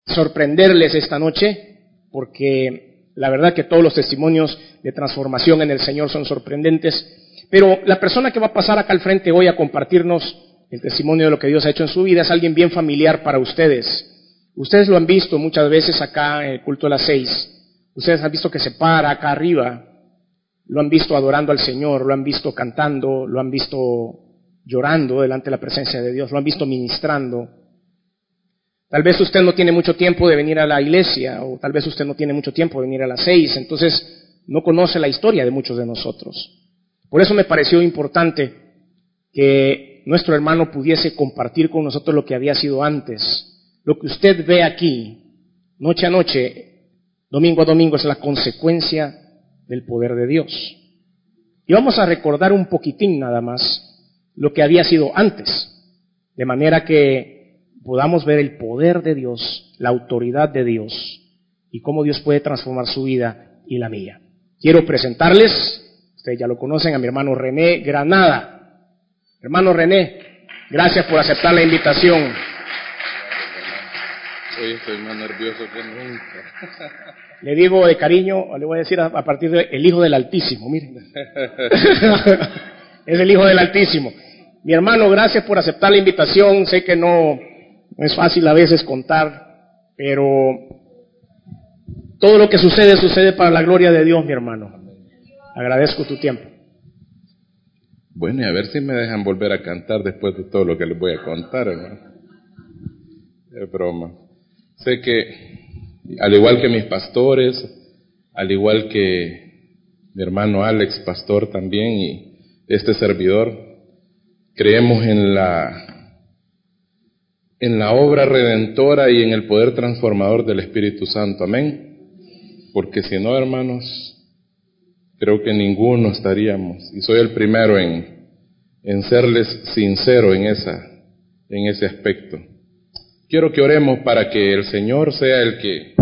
sorprenderles esta noche, porque la verdad que todos los testimonios de transformación en el Señor son sorprendentes. Pero la persona que va a pasar acá al frente hoy a compartirnos el testimonio de lo que Dios ha hecho en su vida es alguien bien familiar para ustedes. Ustedes lo han visto muchas veces acá en el culto de las 6. Ustedes han visto que se para acá arriba, lo han visto adorando al Señor, lo han visto cantando, lo han visto llorando delante de la presencia de Dios, lo han visto ministrando. Tal vez usted no tiene mucho tiempo de venir a la iglesia, o tal vez usted no tiene mucho tiempo de venir a las 6, entonces no conoce la historia de muchos de nosotros. Por eso me pareció importante que nuestro hermano pudiese compartir con nosotros lo que había sido antes. Lo que usted ve aquí, noche a noche, domingo a domingo, es la consecuencia del poder de Dios. Y vamos a recordar un poquitín nada más lo que había sido antes, de manera que podamos ver el poder de Dios, la autoridad de Dios y cómo Dios puede transformar su vida y la mía. Quiero presentarles, ustedes ya lo conocen, a mi hermano René Granada. Hermano René, gracias por aceptar la invitación. Hoy estoy más nervioso que nunca. Le digo de cariño, le voy a decir a partir de el Hijo del Altísimo, miren. Es el Hijo del Altísimo. Mi hermano, gracias por aceptar la invitación. Sé que no es fácil a veces contar, pero todo lo que sucede para la gloria de Dios, mi hermano. Agradezco tu tiempo. Bueno, y a ver si me dejan volver a cantar después de todo lo que les voy a contar, hermano. Es broma. Sé que, al igual que mis pastores, al igual que mi hermano Alex, pastor también, y este servidor, creemos en la obra redentora y en el poder transformador del Espíritu Santo. Amén. Porque si no, hermanos, creo que ninguno estaríamos. Y soy el primero en serles sincero en ese aspecto. Quiero que oremos para que el Señor sea que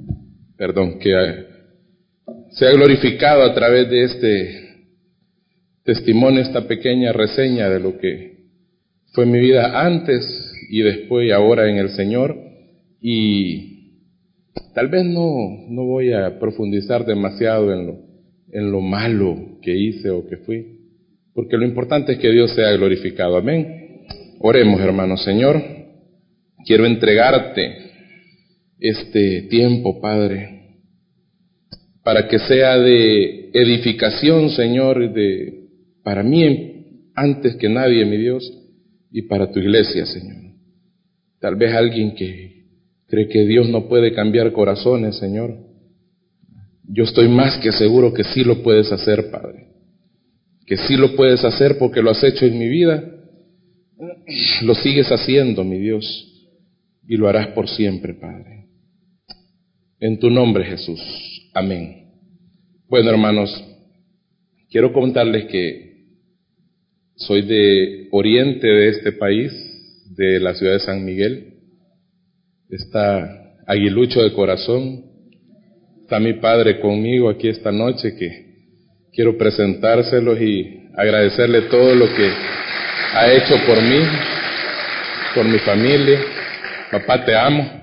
sea glorificado a través de este testimonio, esta pequeña reseña de lo que fue mi vida antes y después y ahora en el Señor. Y tal vez no voy a profundizar demasiado en lo malo que hice o que fui, porque lo importante es que Dios sea glorificado. Amén. Oremos, hermanos. Señor, quiero entregarte este tiempo, Padre, para que sea de edificación, Señor, para mí antes que nadie, mi Dios, y para tu iglesia, Señor. Tal vez alguien que cree que Dios no puede cambiar corazones, Señor. Yo estoy más que seguro que sí lo puedes hacer, Padre. Que sí lo puedes hacer porque lo has hecho en mi vida. Lo sigues haciendo, mi Dios, y lo harás por siempre, Padre. En tu nombre, Jesús. Amén. Bueno, hermanos, quiero contarles que soy de oriente de este país, de la ciudad de San Miguel. Está aguilucho de corazón. Está mi padre conmigo aquí esta noche, que quiero presentárselos y agradecerle todo lo que ha hecho por mí, por mi familia. Papá, te amo.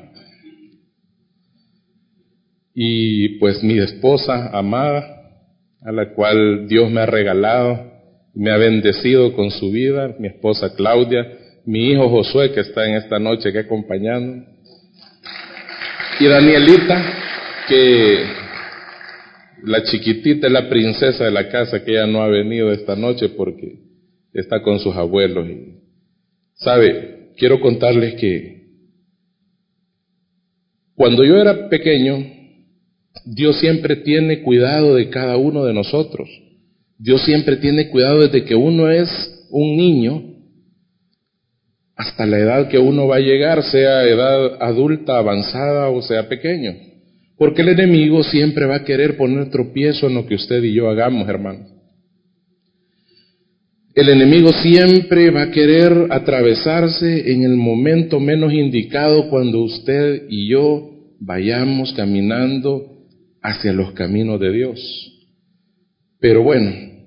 Y pues mi esposa amada, a la cual Dios me ha regalado, me ha bendecido con su vida, mi esposa Claudia, mi hijo Josué, que está en esta noche aquí acompañando, y Danielita, que la chiquitita es la princesa de la casa, que ella no ha venido esta noche porque está con sus abuelos. Y, ¿sabe? Quiero contarles que cuando yo era pequeño, Dios siempre tiene cuidado de cada uno de nosotros. Dios siempre tiene cuidado desde que uno es un niño hasta la edad que uno va a llegar, sea edad adulta, avanzada o sea pequeño. Porque el enemigo siempre va a querer poner tropiezo en lo que usted y yo hagamos, hermanos. El enemigo siempre va a querer atravesarse en el momento menos indicado cuando usted y yo vayamos caminando hacia los caminos de Dios. Pero bueno,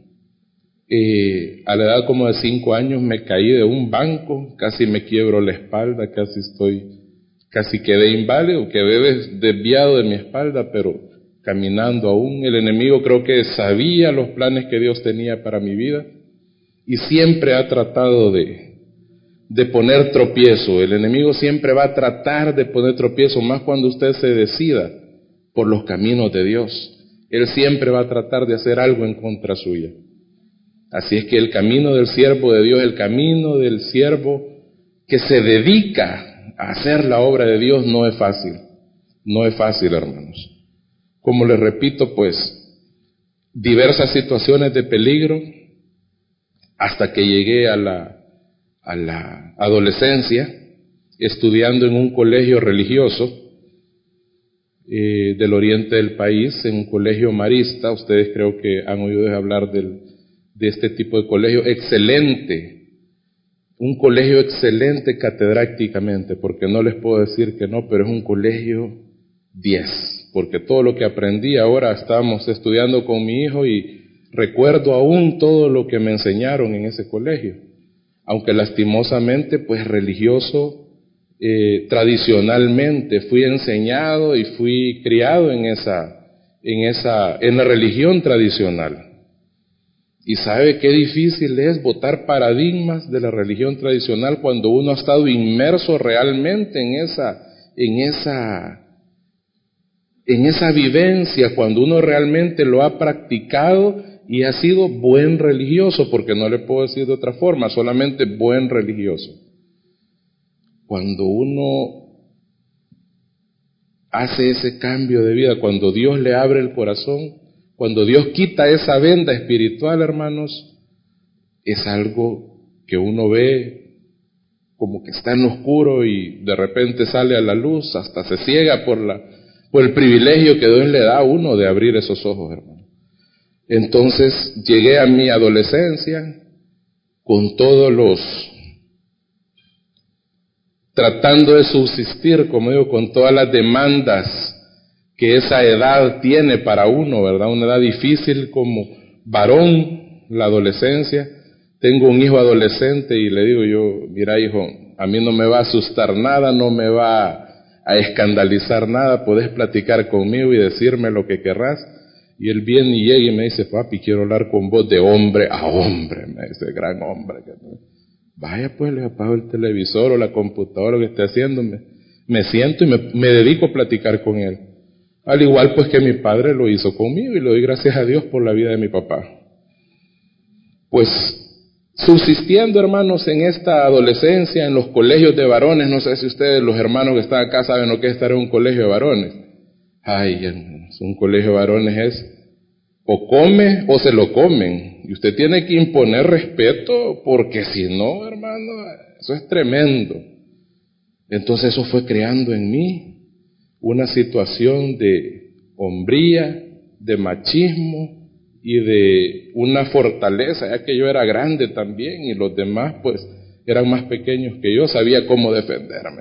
a la edad como de 5 años me caí de un banco, casi me quiebro la espalda, casi quedé inválido, quedé desviado de mi espalda, pero caminando aún. El enemigo creo que sabía los planes que Dios tenía para mi vida y siempre ha tratado de poner tropiezo. El enemigo siempre va a tratar de poner tropiezo, más cuando usted se decida por los caminos de Dios. Él siempre va a tratar de hacer algo en contra suya. Así es que el camino del siervo de Dios, el camino del siervo que se dedica a hacer la obra de Dios no es fácil. No es fácil, hermanos. Como les repito, pues, diversas situaciones de peligro hasta que llegué a la adolescencia, estudiando en un colegio religioso del oriente del país, en un colegio marista. Ustedes creo que han oído hablar de este tipo de colegio. Excelente, un colegio excelente catedrácticamente, porque no les puedo decir que no, pero es un colegio 10, porque todo lo que aprendí, ahora estábamos estudiando con mi hijo y recuerdo aún todo lo que me enseñaron en ese colegio, aunque lastimosamente pues religioso. Tradicionalmente fui enseñado y fui criado en la religión tradicional. Y sabe qué difícil es botar paradigmas de la religión tradicional cuando uno ha estado inmerso realmente en esa vivencia, cuando uno realmente lo ha practicado y ha sido buen religioso, porque no le puedo decir de otra forma, solamente buen religioso. Cuando uno hace ese cambio de vida, cuando Dios le abre el corazón, cuando Dios quita esa venda espiritual, hermanos, es algo que uno ve como que está en lo oscuro y de repente sale a la luz, hasta se ciega por el privilegio que Dios le da a uno de abrir esos ojos, hermano. Entonces llegué a mi adolescencia con tratando de subsistir, como digo, con todas las demandas que esa edad tiene para uno, ¿verdad? Una edad difícil como varón, la adolescencia. Tengo un hijo adolescente y le digo yo, mira hijo, a mí no me va a asustar nada, no me va a escandalizar nada, podés platicar conmigo y decirme lo que querrás. Y él viene y llega y me dice, papi, quiero hablar con vos de hombre a hombre, me dice, gran hombre. Vaya pues, le apago el televisor o la computadora, lo que esté haciendo, me siento y me dedico a platicar con él. Al igual pues que mi padre lo hizo conmigo, y le doy gracias a Dios por la vida de mi papá. Pues subsistiendo, hermanos, en esta adolescencia, en los colegios de varones, no sé si ustedes, los hermanos que están acá, saben lo que es estar en un colegio de varones. Ay, hermanos, un colegio de varones es o come o se lo comen. Y usted tiene que imponer respeto, porque si no, hermano, eso es tremendo. Entonces eso fue creando en mí una situación de hombría, de machismo y de una fortaleza, ya que yo era grande también y los demás pues eran más pequeños que yo, sabía cómo defenderme.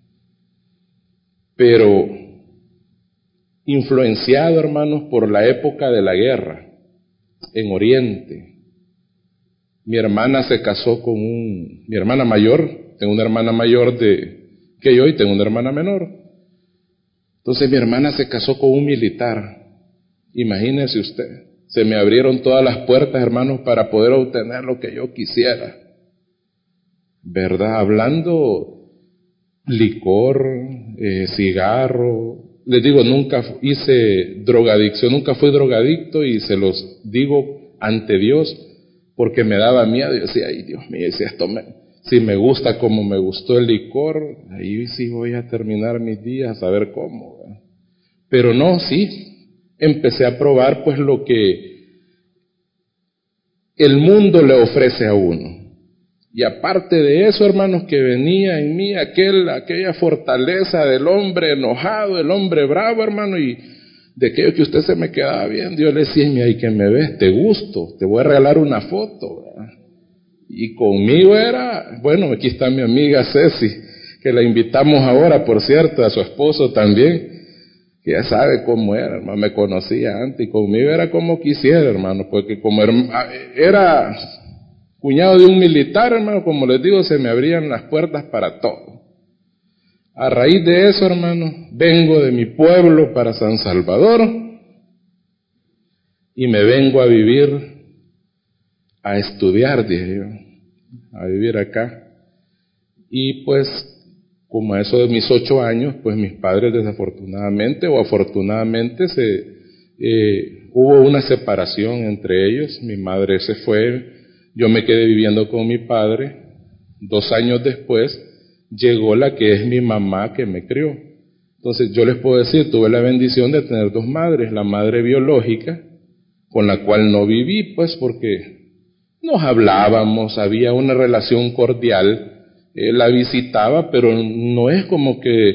Pero influenciado, hermanos, por la época de la guerra en Oriente. Mi hermana se casó con mi hermana mayor, tengo una hermana mayor que yo y tengo una hermana menor. Entonces mi hermana se casó con un militar. Imagínese usted, se me abrieron todas las puertas, hermanos, para poder obtener lo que yo quisiera. ¿Verdad? Hablando licor, cigarro. Les digo, nunca hice drogadicción, nunca fui drogadicto, y se los digo ante Dios porque me daba miedo. Yo decía, ay Dios mío, si me gusta como me gustó el licor, ahí sí voy a terminar mis días a ver cómo, ¿verdad? Pero no, sí, empecé a probar pues lo que el mundo le ofrece a uno. Y aparte de eso, hermanos, que venía en mí aquella fortaleza del hombre enojado, el hombre bravo, hermano, y de aquello que usted se me quedaba viendo, yo le decía, mira, ahí que me ves, te gusto, te voy a regalar una foto, ¿verdad? Y conmigo era, bueno, aquí está mi amiga Ceci, que la invitamos ahora, por cierto, a su esposo también, que ya sabe cómo era, hermano, me conocía antes, y conmigo era como quisiera, hermano, porque como era cuñado de un militar, hermano, como les digo, se me abrían las puertas para todo. A raíz de eso, hermano, vengo de mi pueblo para San Salvador y me vengo a vivir, a estudiar, dije yo, a vivir acá. Y pues, como a eso de mis 8 años, pues mis padres desafortunadamente o afortunadamente hubo una separación entre ellos. Mi madre se fue, yo me quedé viviendo con mi padre. 2 años después llegó la que es mi mamá que me crió. Entonces yo les puedo decir, tuve la bendición de tener 2 madres, la madre biológica, con la cual no viví, pues porque nos hablábamos, había una relación cordial, la visitaba, pero no es como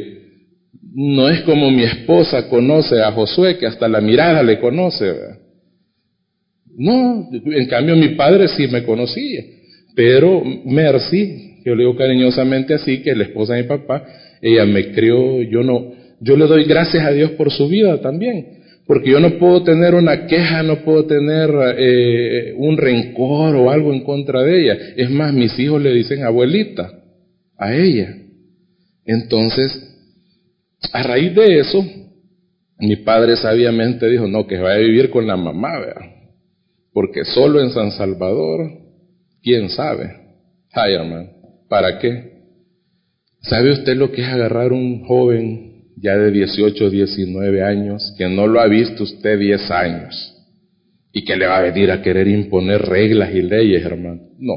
mi esposa conoce a Josué, que hasta la mirada le conoce, ¿verdad? No, en cambio mi padre sí me conocía, pero Mercy, que yo le digo cariñosamente así, que es la esposa de mi papá, ella me crió. Yo le doy gracias a Dios por su vida también, porque yo no puedo tener una queja, no puedo tener un rencor o algo en contra de ella. Es más, mis hijos le dicen abuelita a ella. Entonces, a raíz de eso, mi padre sabiamente dijo, no, que vaya a vivir con la mamá, ¿verdad? Porque solo en San Salvador, ¿quién sabe? Ay, hermano, ¿para qué? ¿Sabe usted lo que es agarrar un joven ya de 18, 19 años, que no lo ha visto usted 10 años, y que le va a venir a querer imponer reglas y leyes, hermano? No.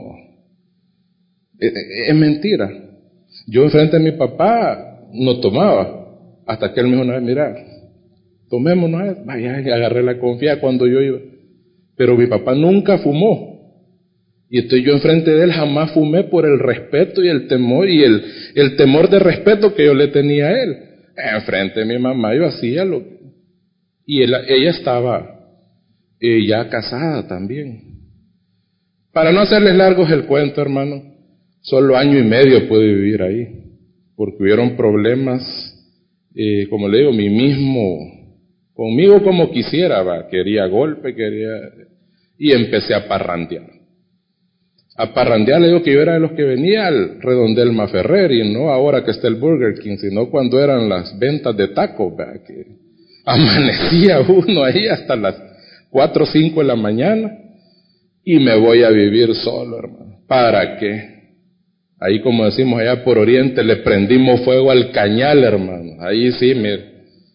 Es mentira. Yo enfrente a mi papá no tomaba, hasta que él me dijo una vez, mira, tomémonos, vaya, agarré la confianza cuando yo iba. Pero mi papá nunca fumó, y estoy yo enfrente de él, jamás fumé por el respeto y el temor, y el temor de respeto que yo le tenía a él. Enfrente de mi mamá yo hacía y ella estaba ya casada también. Para no hacerles largos el cuento, hermano, solo 1 año y medio pude vivir ahí, porque hubieron problemas, como le digo, conmigo como quisiera, quería golpe, y empecé a parrandear. Le digo que yo era de los que venía al Redondel Maferrer, y no ahora que está el Burger King, sino cuando eran las ventas de tacos, que amanecía uno ahí hasta las 4 o 5 de la mañana, y me voy a vivir solo, hermano. ¿Para qué? Ahí, como decimos allá por Oriente, le prendimos fuego al cañal, hermano. Ahí sí, mire.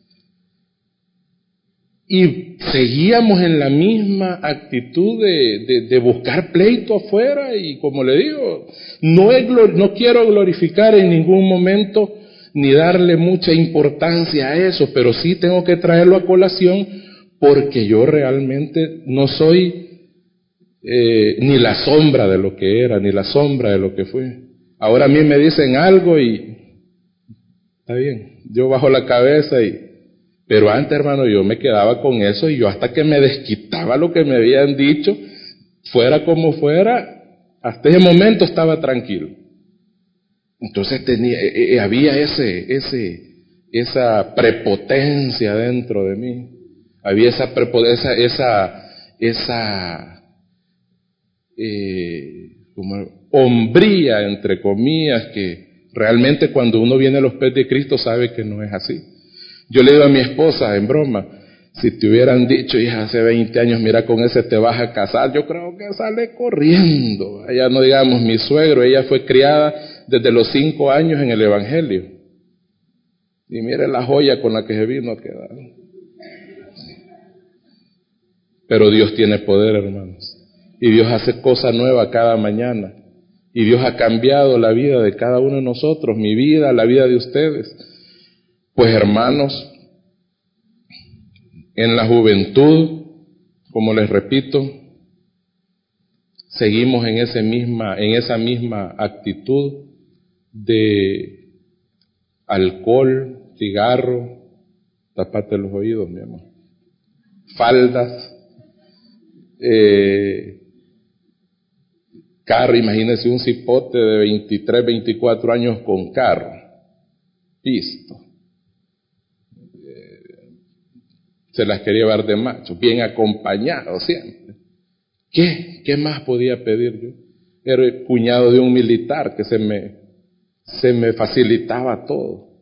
Y seguíamos en la misma actitud de buscar pleito afuera, y como le digo, no quiero glorificar en ningún momento ni darle mucha importancia a eso, pero sí tengo que traerlo a colación, porque yo realmente no soy ni la sombra de lo que era, ni la sombra de lo que fue. Ahora a mí me dicen algo y está bien, yo bajo la cabeza pero antes, hermano, yo me quedaba con eso, y yo hasta que me desquitaba lo que me habían dicho, fuera como fuera, hasta ese momento estaba tranquilo. Entonces había esa prepotencia dentro de mí, había esa prepotencia, como hombría, entre comillas, que realmente cuando uno viene a los pies de Cristo sabe que no es así. Yo le digo a mi esposa en broma, si te hubieran dicho, hija, hace 20 años, mira, con ese te vas a casar, yo creo que sale corriendo. Ella, no digamos, mi suegro, ella fue criada desde los 5 años en el Evangelio. Y mire la joya con la que se vino a quedar. Pero Dios tiene poder, hermanos. Y Dios hace cosas nuevas cada mañana. Y Dios ha cambiado la vida de cada uno de nosotros, mi vida, la vida de ustedes. Pues, hermanos, en la juventud, como les repito, seguimos en esa misma actitud de alcohol, cigarro, tapate los oídos, mi amor, faldas, carro. Imagínense un cipote de 23, 24 años con carro, pisto. Se las quería llevar de macho, bien acompañado siempre. ¿Qué más podía pedir yo? Era el cuñado de un militar que se me facilitaba todo.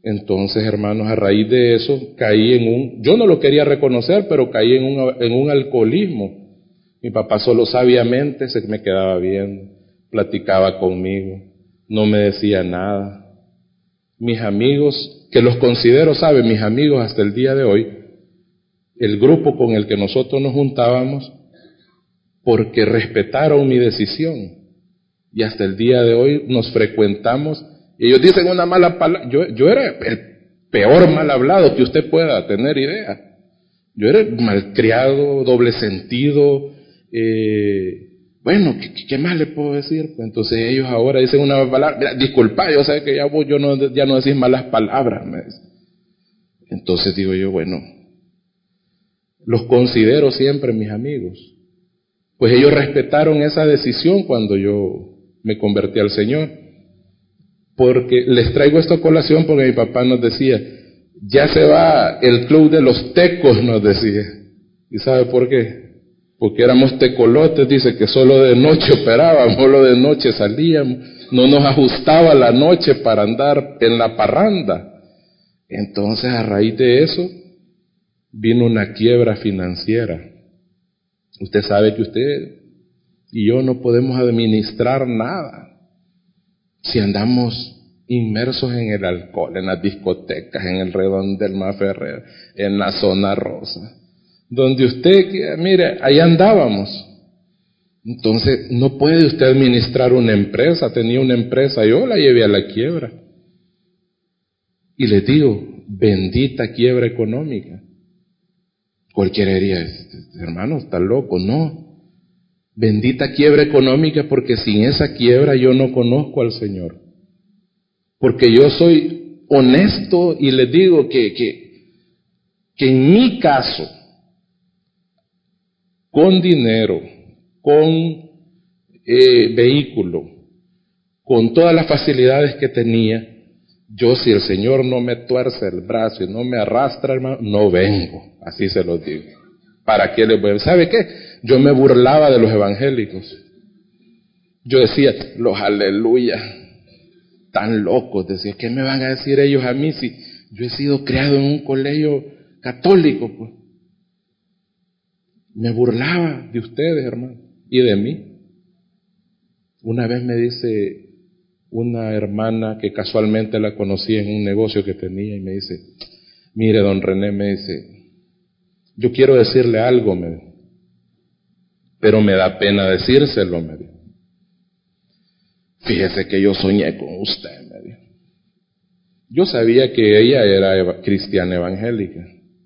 Entonces, hermanos, a raíz de eso caí yo no lo quería reconocer, pero caí en un alcoholismo. Mi papá solo sabiamente se me quedaba viendo, platicaba conmigo, no me decía nada. Mis amigos, que los considero, ¿saben? Mis amigos hasta el día de hoy, el grupo con el que nosotros nos juntábamos, porque respetaron mi decisión. Y hasta el día de hoy nos frecuentamos. Y ellos dicen una mala palabra. Yo era el peor mal hablado que usted pueda tener idea. Yo era malcriado, doble sentido. Bueno, ¿qué más le puedo decir? Pues entonces ellos ahora dicen una palabra. Mira, disculpa, yo sé que ya no decís malas palabras. Me dice. Entonces digo yo, bueno, los considero siempre mis amigos. Pues ellos respetaron esa decisión cuando yo me convertí al Señor. Porque les traigo esta colación porque mi papá nos decía, ya se va el club de los tecos, nos decía. ¿Y sabe por qué? Porque éramos tecolotes, dice que solo de noche operábamos, solo de noche salíamos, no nos ajustaba la noche para andar en la parranda. Entonces, a raíz de eso, vino una quiebra financiera. Usted sabe que usted y yo no podemos administrar nada si andamos inmersos en el alcohol, en las discotecas, en el Redondel Maferrer, en la zona rosa, donde usted, mire, ahí andábamos. Entonces, no puede usted administrar una empresa. Tenía una empresa, yo la llevé a la quiebra. Y les digo, bendita quiebra económica. Cualquiera diría, hermano, está loco. No. Bendita quiebra económica, porque sin esa quiebra yo no conozco al Señor. Porque yo soy honesto y les digo que en mi caso, con dinero, con vehículo, con todas las facilidades que tenía, yo, si el Señor no me tuerce el brazo y no me arrastra, hermano, no vengo. Así se los digo. ¿Para qué les voy a decir? ¿Sabe qué? Yo me burlaba de los evangélicos. Yo decía, los aleluya, tan locos. Decía, ¿qué me van a decir ellos a mí si yo he sido criado en un colegio católico? Pues me burlaba de ustedes, hermano, y de mí. Una vez me dice una hermana que casualmente la conocí en un negocio que tenía y me dice, mire, don René, me dice, yo quiero decirle algo, me dijo, pero me da pena decírselo, me dijo. Fíjese que yo soñé con usted, me dijo. Yo sabía que ella era cristiana evangélica.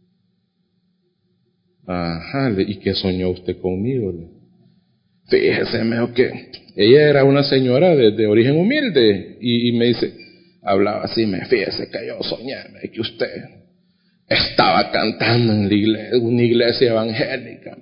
Ajá, ¿y qué soñó usted conmigo? Fíjese, me dijo que ella era una señora de origen humilde y me dice, hablaba así, fíjese que yo soñé que usted estaba cantando en la iglesia, una iglesia evangélica.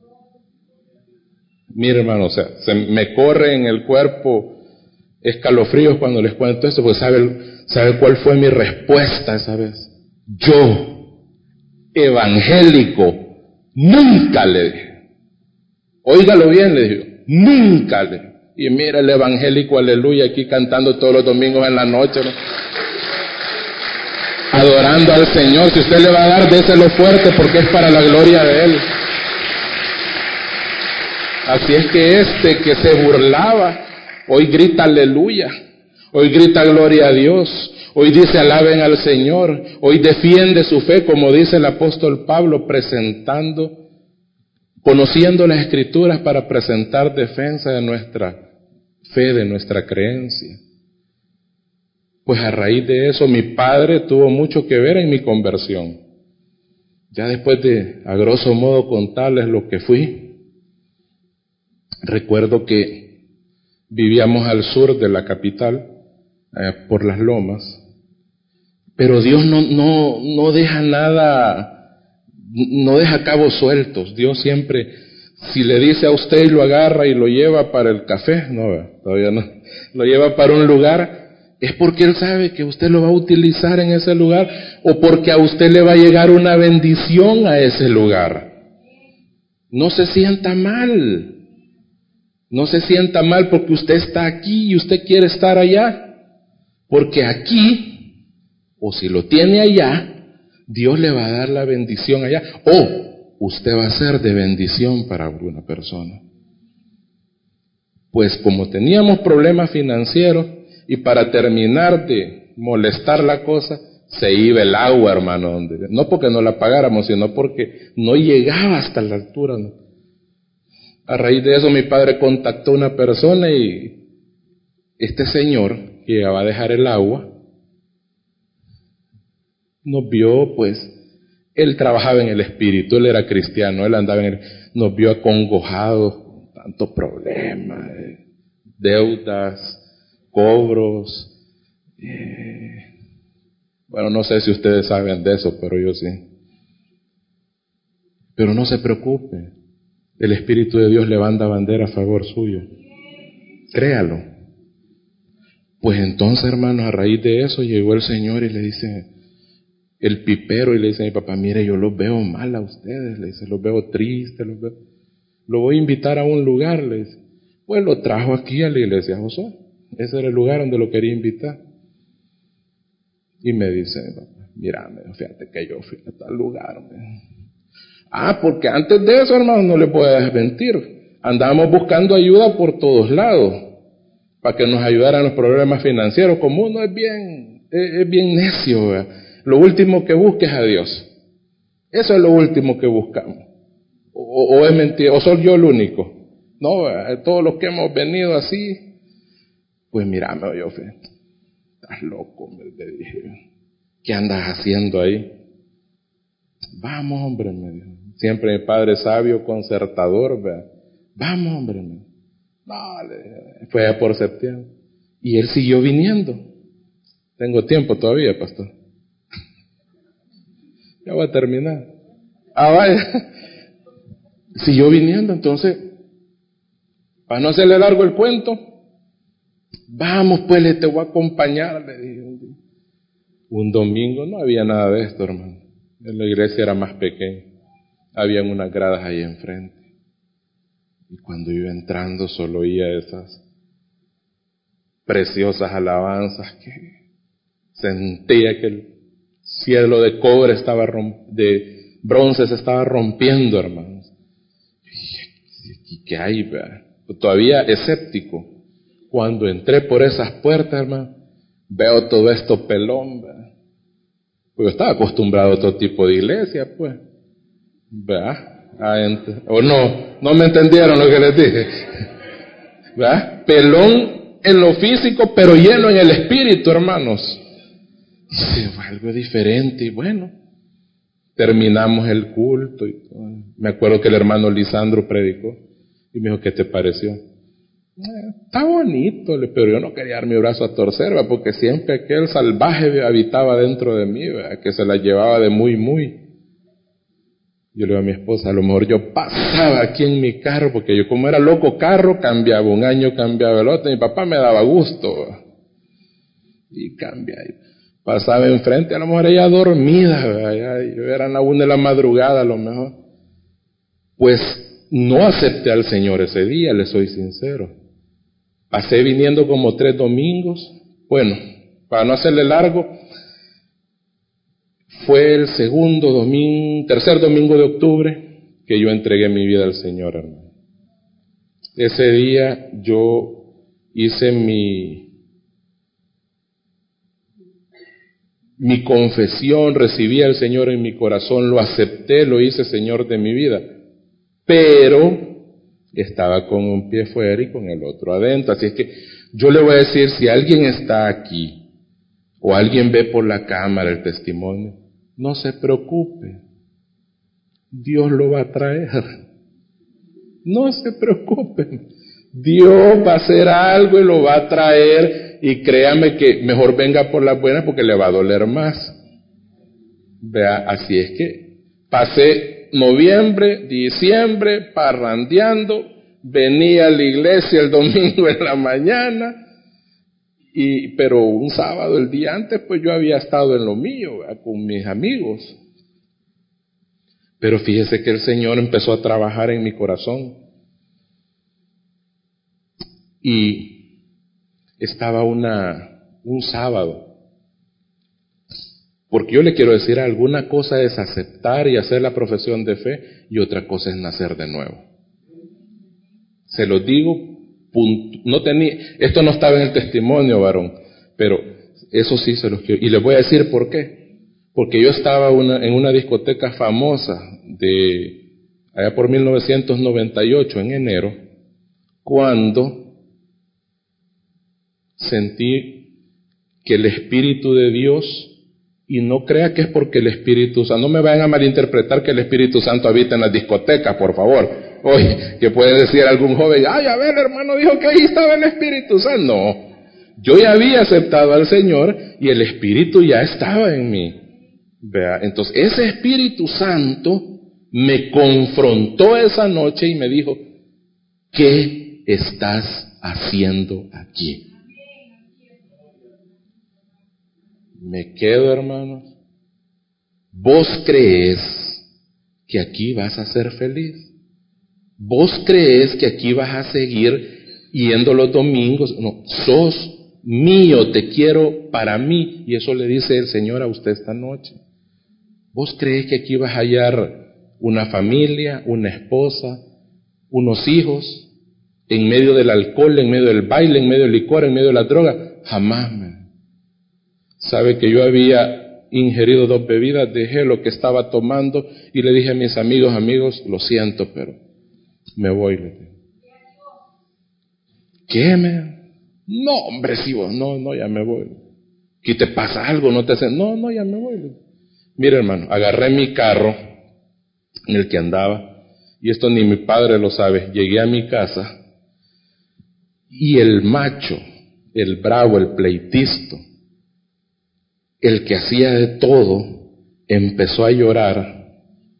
Mire, hermano, o sea, se me corre en el cuerpo escalofríos cuando les cuento esto, porque ¿sabe cuál fue mi respuesta esa vez? Yo, evangélico, nunca le dije. Óigalo bien, le digo, nunca le dije. Y mira el evangélico, aleluya, aquí cantando todos los domingos en la noche, ¿no? Adorando al Señor. Si usted le va a dar, déselo fuerte porque es para la gloria de Él. Así es que que se burlaba, hoy grita aleluya, hoy grita gloria a Dios, hoy dice alaben al Señor, hoy defiende su fe, como dice el apóstol Pablo, conociendo las Escrituras para presentar defensa de nuestra fe, de nuestra creencia. Pues a raíz de eso mi padre tuvo mucho que ver en mi conversión. Ya después de, a grosso modo, contarles lo que fui, recuerdo que vivíamos al sur de la capital, por las lomas, pero Dios no deja nada, no deja cabos sueltos. Dios siempre, si le dice a usted y lo agarra y lo lleva para el café, no, todavía no, lo lleva para un lugar, es porque Él sabe que usted lo va a utilizar en ese lugar, o porque a usted le va a llegar una bendición a ese lugar. No se sienta mal. No se sienta mal porque usted está aquí y usted quiere estar allá. Porque aquí O si lo tiene allá, Dios le va a dar la bendición allá. O usted va a ser de bendición para alguna persona. Pues como teníamos problemas financieros, y para terminar de molestar la cosa, se iba el agua, hermano, no porque no la pagáramos, sino porque no llegaba hasta la altura, ¿no? A raíz de eso mi padre contactó a una persona y este señor que llegaba a dejar el agua nos vio, pues, él trabajaba en el espíritu, él era cristiano, él andaba nos vio acongojados, con tantos problemas, deudas, cobros. Bueno, no sé si ustedes saben de eso, pero yo sí. Pero no se preocupe, el Espíritu de Dios levanta bandera a favor suyo. Créalo. Pues entonces, hermanos, a raíz de eso llegó el Señor y le dice, el pipero, y le dice a mi papá, mire, yo los veo mal a ustedes, le dice, los veo tristes, lo voy a invitar a un lugar, le dice. Pues lo trajo aquí a la iglesia Josué. Ese era el lugar donde lo quería invitar. Y me dice, mira, fíjate que yo fui a tal lugar. Porque antes de eso, hermano, no le puedes mentir. Andábamos buscando ayuda por todos lados, para que nos ayudaran los problemas financieros. Como uno es bien necio, ¿verdad? Lo último que busca es a Dios. Eso es lo último que buscamos. O es mentira, o soy yo el único. No, todos los que hemos venido así, pues mírame, yo fui. Estás loco, me dije. ¿Qué andas haciendo ahí? Vamos, hombre, me dijo. Siempre mi padre sabio, concertador, ¿verdad? Vamos, hombre, me dijo. No, le dije. Fue por septiembre. Y él siguió viniendo. Tengo tiempo todavía, pastor. Ya voy a terminar. Vaya. Siguió viniendo, entonces, para no hacerle largo el cuento, vamos, pues, te voy a acompañar, le dije. Un domingo no había nada de esto, hermano. La iglesia era más pequeña. Habían unas gradas ahí enfrente. Y cuando iba entrando solo oía esas preciosas alabanzas que sentía que el cielo de cobre de bronce se estaba rompiendo, hermanos. ¿Y qué hay, verdad? Todavía escéptico. Cuando entré por esas puertas, hermano, veo todo esto pelón, ¿verdad? Porque yo estaba acostumbrado a otro tipo de iglesia, pues. ¿Verdad? O no me entendieron lo que les dije. ¿Verdad? Pelón en lo físico, pero lleno en el espíritu, hermanos. Y fue algo diferente, y bueno, terminamos el culto. Y todo. Me acuerdo que el hermano Lisandro predicó, y me dijo, ¿qué te pareció? Está bonito, pero yo no quería dar mi brazo a torcer, ¿verdad? Porque siempre aquel salvaje habitaba dentro de mí, ¿verdad? Que se la llevaba de muy. Yo le digo a mi esposa, a lo mejor yo pasaba aquí en mi carro, porque yo como era loco carro, cambiaba un año, cambiaba el otro, mi papá me daba gusto, ¿verdad? Y cambiaba. Pasaba enfrente, a lo mejor ella dormida, ¿verdad? Yo era a la 1 de la madrugada a lo mejor. Pues no acepté al Señor ese día, le soy sincero. Pasé viniendo como 3 domingos. Bueno, para no hacerle largo, fue el tercer domingo de octubre que yo entregué mi vida al Señor, hermano. Ese día yo hice mi confesión, recibí al Señor en mi corazón, lo acepté, lo hice Señor de mi vida. Pero estaba con un pie fuera y con el otro adentro. Así es que yo le voy a decir, si alguien está aquí o alguien ve por la cámara el testimonio, no se preocupe, Dios lo va a traer. No se preocupen, Dios va a hacer algo y lo va a traer, y créame que mejor venga por las buenas porque le va a doler más. Vea, así es que pasé noviembre, diciembre, parrandeando, venía a la iglesia el domingo en la mañana, pero un sábado, el día antes, pues yo había estado en lo mío, ¿verdad? Con mis amigos. Pero fíjese que el Señor empezó a trabajar en mi corazón. Y estaba un sábado, Porque yo le quiero decir, alguna cosa es aceptar y hacer la profesión de fe, y otra cosa es nacer de nuevo. Se lo digo, esto no estaba en el testimonio, varón, pero eso sí se los quiero. Y les voy a decir por qué. Porque yo estaba en una discoteca famosa allá por 1998, en enero, cuando sentí que el Espíritu de Dios, y no crea que es porque el Espíritu Santo, no me vayan a malinterpretar que el Espíritu Santo habita en las discotecas, por favor. Oye, que puede decir algún joven, ay, a ver, hermano, dijo que ahí estaba el Espíritu Santo. No, yo ya había aceptado al Señor y el Espíritu ya estaba en mí. Vea, entonces ese Espíritu Santo me confrontó esa noche y me dijo, ¿qué estás haciendo aquí? Me quedo, hermanos. ¿Vos crees que aquí vas a ser feliz? ¿Vos crees que aquí vas a seguir yendo los domingos? No, sos mío, te quiero para mí. Y eso le dice el Señor a usted esta noche. ¿Vos crees que aquí vas a hallar una familia, una esposa, unos hijos, en medio del alcohol, en medio del baile, en medio del licor, en medio de la droga? Jamás, Sabe que yo había ingerido 2 bebidas, dejé lo que estaba tomando y le dije a mis amigos, lo siento, pero me voy. ¿Qué, No, hombre, si vos, no, ya me voy. ¿Qué te pasa algo? No te hacen, no, ya me voy. Mira, hermano, agarré mi carro en el que andaba, y esto ni mi padre lo sabe, llegué a mi casa, y el macho, el bravo, el pleitisto, el que hacía de todo, empezó a llorar.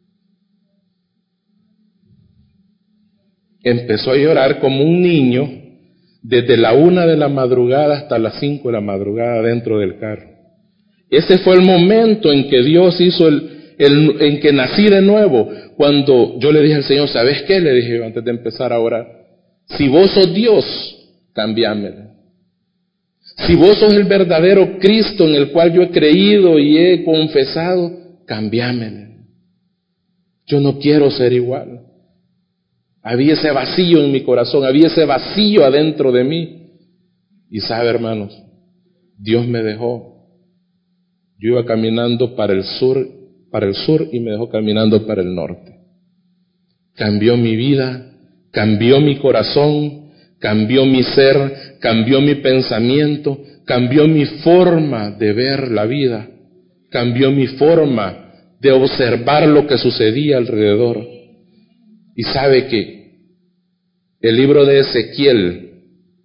Empezó a llorar como un niño desde la 1 de la madrugada hasta las 5 de la madrugada dentro del carro. Ese fue el momento en que Dios hizo en que nací de nuevo. Cuando yo le dije al Señor, ¿sabes qué? Le dije antes de empezar a orar, si vos sos Dios, cambiámelo. Si vos sos el verdadero Cristo en el cual yo he creído y he confesado, cambiámelo. Yo no quiero ser igual. Había ese vacío en mi corazón, había ese vacío adentro de mí. Y sabe, hermanos, Dios me dejó. Yo iba caminando para el sur y me dejó caminando para el norte. Cambió mi vida, cambió mi corazón, cambió mi ser, cambió mi pensamiento, cambió mi forma de ver la vida, cambió mi forma de observar lo que sucedía alrededor. Y sabe que el libro de Ezequiel,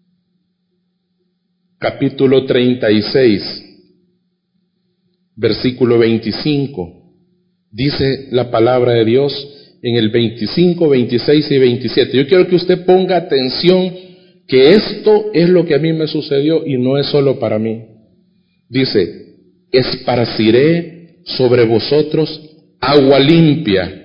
capítulo 36, versículo 25, dice la palabra de Dios en el 25, 26 y 27. Yo quiero que usted ponga atención, que esto es lo que a mí me sucedió y no es solo para mí. Dice, esparciré sobre vosotros agua limpia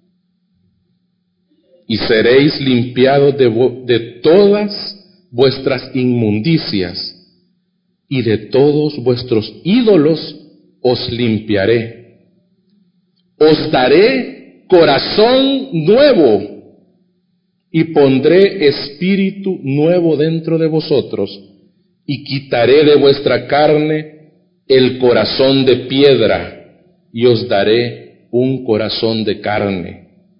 y seréis limpiados de todas vuestras inmundicias, y de todos vuestros ídolos os limpiaré. Os daré corazón nuevo y pondré espíritu nuevo dentro de vosotros, y quitaré de vuestra carne el corazón de piedra y os daré un corazón de carne.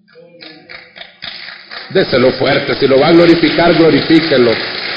Déselo fuerte, si lo va a glorificar, glorifíquelo.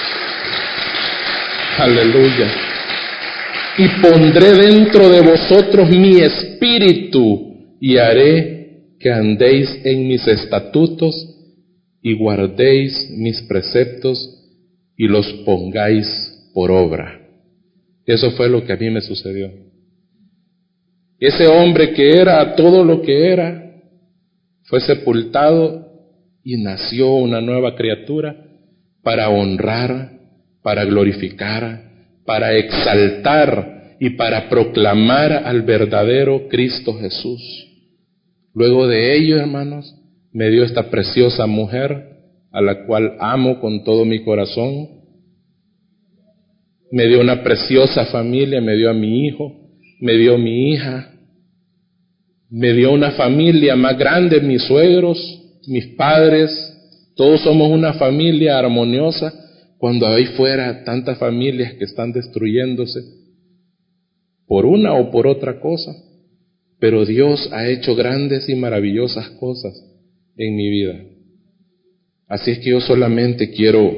Aleluya. Y pondré dentro de vosotros mi espíritu y haré que andéis en mis estatutos y guardéis mis preceptos y los pongáis por obra. Eso fue lo que a mí me sucedió. Ese hombre que era todo lo que era, fue sepultado y nació una nueva criatura para honrar, para glorificar, para exaltar y para proclamar al verdadero Cristo Jesús. Luego de ello, hermanos, me dio esta preciosa mujer a la cual amo con todo mi corazón. Me dio una preciosa familia, me dio a mi hijo, me dio mi hija, me dio una familia más grande, mis suegros, mis padres, todos somos una familia armoniosa, cuando ahí fuera tantas familias que están destruyéndose por una o por otra cosa. Pero Dios ha hecho grandes y maravillosas cosas en mi vida. Así es que yo solamente quiero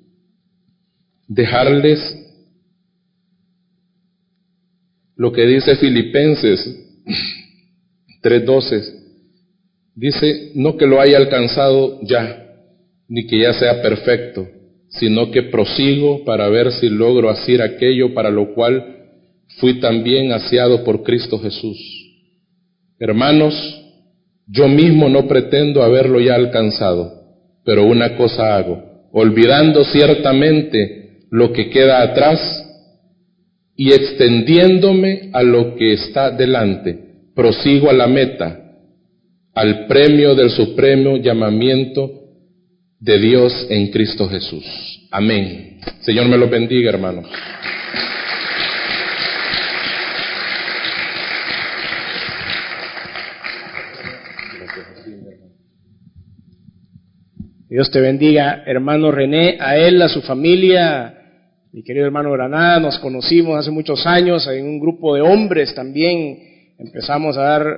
dejarles lo que dice Filipenses 3:12. Dice, no que lo haya alcanzado ya, ni que ya sea perfecto, sino que prosigo para ver si logro hacer aquello para lo cual fui también asiado por Cristo Jesús. Hermanos, yo mismo no pretendo haberlo ya alcanzado, pero una cosa hago, olvidando ciertamente lo que queda atrás y extendiéndome a lo que está delante, prosigo a la meta, al premio del supremo llamamiento de Dios en Cristo Jesús. Amén. Señor me lo bendiga, hermanos. Dios te bendiga, hermano René, a él, a su familia. Mi querido hermano Granada, nos conocimos hace muchos años en un grupo de hombres también. Empezaba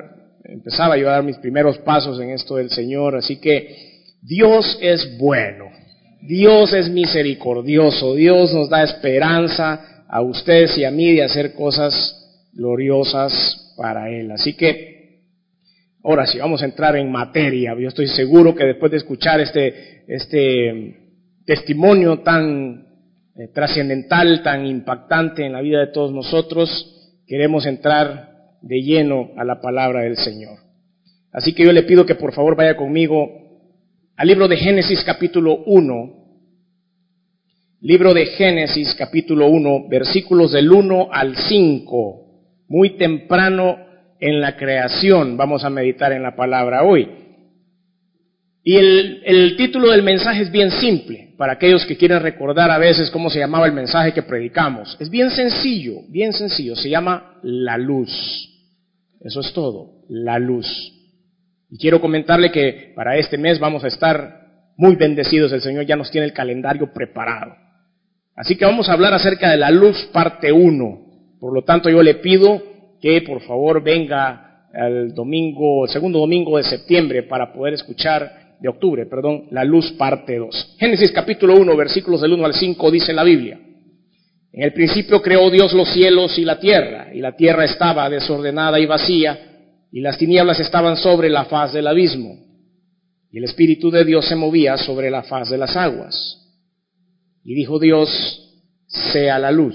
yo a dar mis primeros pasos en esto del Señor, así que Dios es bueno, Dios es misericordioso, Dios nos da esperanza a ustedes y a mí de hacer cosas gloriosas para Él. Así que ahora sí, vamos a entrar en materia. Yo estoy seguro que después de escuchar este testimonio tan trascendental, tan impactante en la vida de todos nosotros, queremos entrar de lleno a la palabra del Señor. Así que yo le pido que por favor vaya conmigo al libro de Génesis capítulo 1, libro de Génesis capítulo 1, versículos del 1 al 5, muy temprano en la creación vamos a meditar en la palabra hoy. Y el título del mensaje es bien simple, para aquellos que quieren recordar a veces cómo se llamaba el mensaje que predicamos. Es bien sencillo, se llama La Luz. Eso es todo, la luz. Y quiero comentarle que para este mes vamos a estar muy bendecidos, el Señor ya nos tiene el calendario preparado. Así que vamos a hablar acerca de la luz parte 1. Por lo tanto yo le pido que por favor venga el segundo domingo de septiembre para poder escuchar, de octubre, la luz parte 2. Génesis capítulo 1, versículos del 1 al 5 dice la Biblia. En el principio creó Dios los cielos y la tierra estaba desordenada y vacía, y las tinieblas estaban sobre la faz del abismo, y el Espíritu de Dios se movía sobre la faz de las aguas. Y dijo Dios, sea la luz,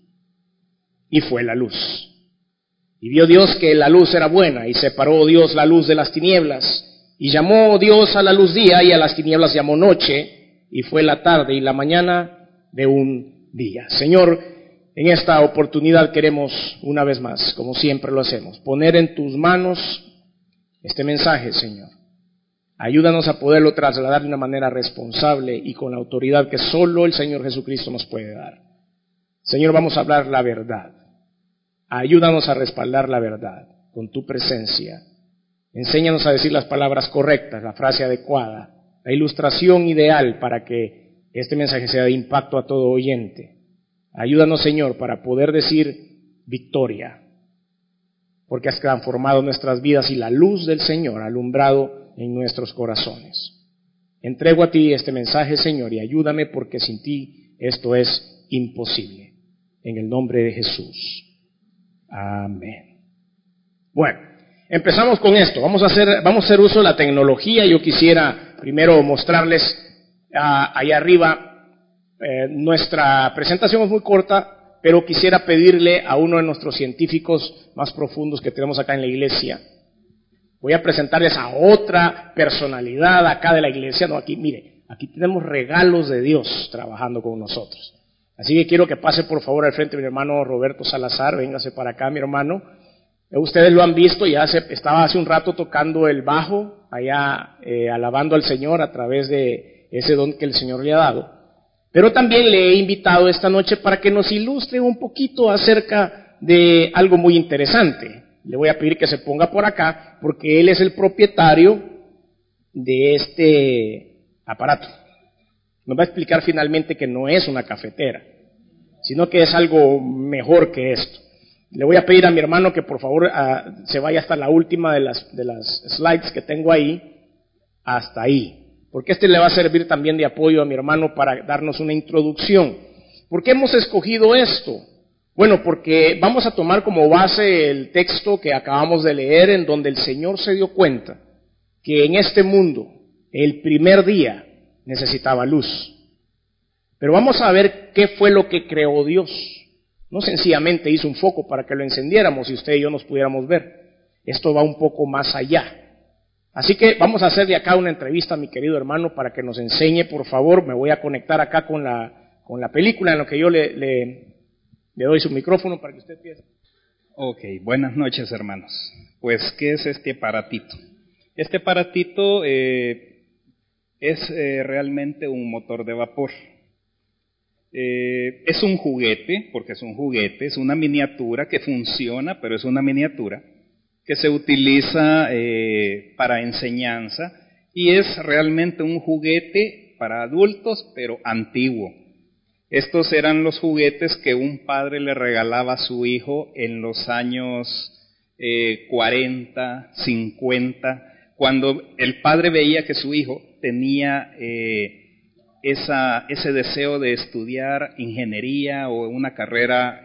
y fue la luz. Y vio Dios que la luz era buena, y separó Dios la luz de las tinieblas, y llamó Dios a la luz día, y a las tinieblas llamó noche, y fue la tarde y la mañana de un día. Señor, en esta oportunidad queremos una vez más, como siempre lo hacemos, poner en tus manos este mensaje, Señor. Ayúdanos a poderlo trasladar de una manera responsable y con la autoridad que solo el Señor Jesucristo nos puede dar. Señor, vamos a hablar la verdad. Ayúdanos a respaldar la verdad con tu presencia. Enséñanos a decir las palabras correctas, la frase adecuada, la ilustración ideal para que este mensaje sea de impacto a todo oyente. Ayúdanos, Señor, para poder decir victoria, porque has transformado nuestras vidas y la luz del Señor ha alumbrado en nuestros corazones. Entrego a ti este mensaje, Señor, y ayúdame porque sin ti esto es imposible. En el nombre de Jesús. Amén. Bueno, empezamos con esto. Vamos a hacer uso de la tecnología. Yo quisiera primero mostrarles allá arriba. Nuestra presentación es muy corta, pero quisiera pedirle a uno de nuestros científicos más profundos que tenemos acá en la iglesia. Voy a presentarles a otra personalidad acá de la iglesia. No, aquí, mire, aquí tenemos regalos de Dios trabajando con nosotros. Así que quiero que pase por favor al frente mi hermano Roberto Salazar. Véngase para acá, mi hermano. Ustedes lo han visto, estaba hace un rato tocando el bajo, allá alabando al Señor a través de ese don que el Señor le ha dado. Pero también le he invitado esta noche para que nos ilustre un poquito acerca de algo muy interesante. Le voy a pedir que se ponga por acá, porque él es el propietario de este aparato. Nos va a explicar finalmente que no es una cafetera, sino que es algo mejor que esto. Le voy a pedir a mi hermano que por favor se vaya hasta la última de las slides que tengo ahí, hasta ahí, porque este le va a servir también de apoyo a mi hermano para darnos una introducción. ¿Por qué hemos escogido esto? Bueno, porque vamos a tomar como base el texto que acabamos de leer, en donde el Señor se dio cuenta que en este mundo, el primer día, necesitaba luz. Pero vamos a ver qué fue lo que creó Dios. No sencillamente hizo un foco para que lo encendiéramos y usted y yo nos pudiéramos ver. Esto va un poco más allá. Así que vamos a hacer de acá una entrevista a mi querido hermano para que nos enseñe, por favor. Me voy a conectar acá con la película, en lo que yo le doy su micrófono para que usted empiece. Ok, buenas noches, hermanos. Pues, ¿qué es este aparatito? Este aparatito es realmente un motor de vapor. Es un juguete, porque es un juguete, es una miniatura que funciona, pero es una miniatura que se utiliza para enseñanza y es realmente un juguete para adultos, pero antiguo. Estos eran los juguetes que un padre le regalaba a su hijo en los años 40, 50, cuando el padre veía que su hijo tenía ese deseo de estudiar ingeniería o una carrera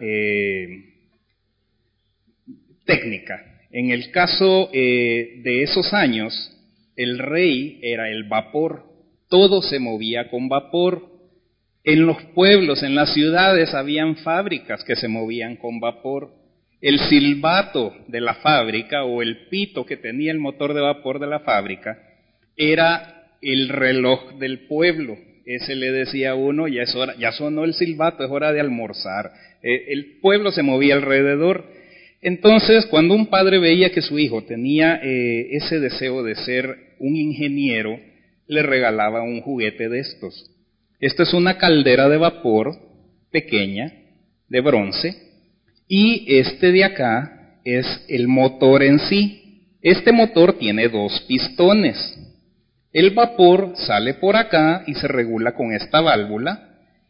técnica. En el caso de esos años, el rey era el vapor, todo se movía con vapor. En los pueblos, en las ciudades, habían fábricas que se movían con vapor. El silbato de la fábrica o el pito que tenía el motor de vapor de la fábrica era el reloj del pueblo. Ese le decía a uno, ya es hora, ya sonó el silbato, es hora de almorzar. El pueblo se movía alrededor. Entonces, cuando un padre veía que su hijo tenía ese deseo de ser un ingeniero, le regalaba un juguete de estos. Esta es una caldera de vapor pequeña, de bronce, y este de acá es el motor en sí. Este motor tiene 2 pistones. El vapor sale por acá y se regula con esta válvula,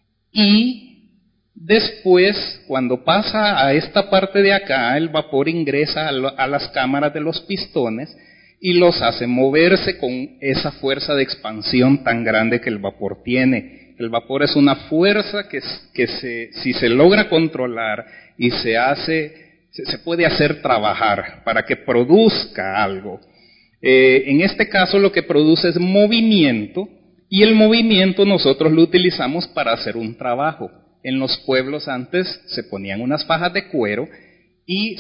y después, cuando pasa a esta parte de acá, el vapor ingresa a las cámaras de los pistones y los hace moverse con esa fuerza de expansión tan grande que el vapor tiene. El vapor es una fuerza que si se logra controlar y se puede hacer trabajar para que produzca algo. En este caso lo que produce es movimiento, y el movimiento nosotros lo utilizamos para hacer un trabajo. En los pueblos antes se ponían unas fajas de cuero y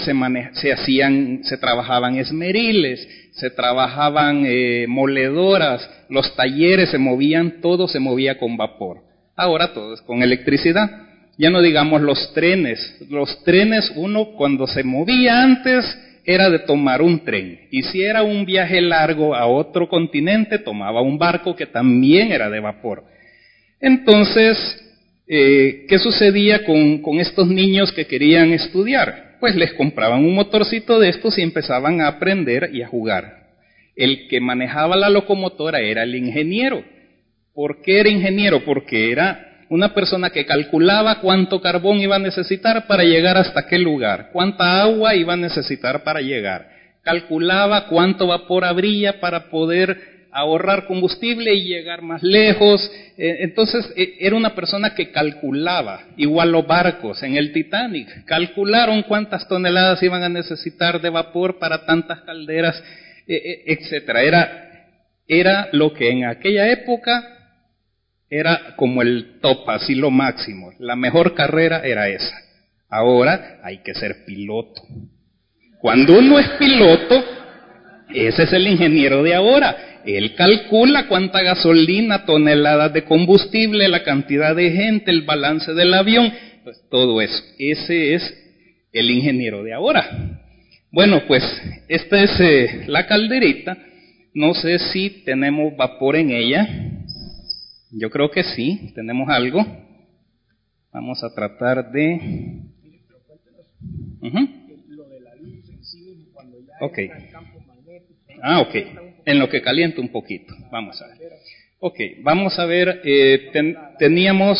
se trabajaban esmeriles, se trabajaban moledoras, los talleres se movían, todo se movía con vapor. Ahora todo es con electricidad. Ya no digamos los trenes. Los trenes, uno cuando se movía antes era de tomar un tren, y si era un viaje largo a otro continente tomaba un barco que también era de vapor. Entonces, ¿qué sucedía con estos niños que querían estudiar? Pues les compraban un motorcito de estos y empezaban a aprender y a jugar. El que manejaba la locomotora era el ingeniero. ¿Por qué era ingeniero? Porque era una persona que calculaba cuánto carbón iba a necesitar para llegar hasta aquel lugar, cuánta agua iba a necesitar para llegar, calculaba cuánto vapor habría para poder ahorrar combustible y llegar más lejos. Entonces era una persona que calculaba. Igual los barcos en el Titanic calcularon cuántas toneladas iban a necesitar de vapor para tantas calderas, etcétera. Era lo que en aquella época era como el top, así lo máximo. La mejor carrera era esa. Ahora hay que ser piloto. Cuando uno es piloto, ese es el ingeniero de ahora. Él calcula cuánta gasolina, toneladas de combustible, la cantidad de gente, el balance del avión, pues todo eso. Ese es el ingeniero de ahora. Bueno, pues esta es la calderita. No sé si tenemos vapor en ella. Yo creo que sí, tenemos algo. Vamos a tratar de... Lo de la luz en sí mismo, cuando ya Okay. entra el campo magnético. Ok. En lo que calienta un poquito. Vamos a ver. Ok, vamos a ver. Teníamos...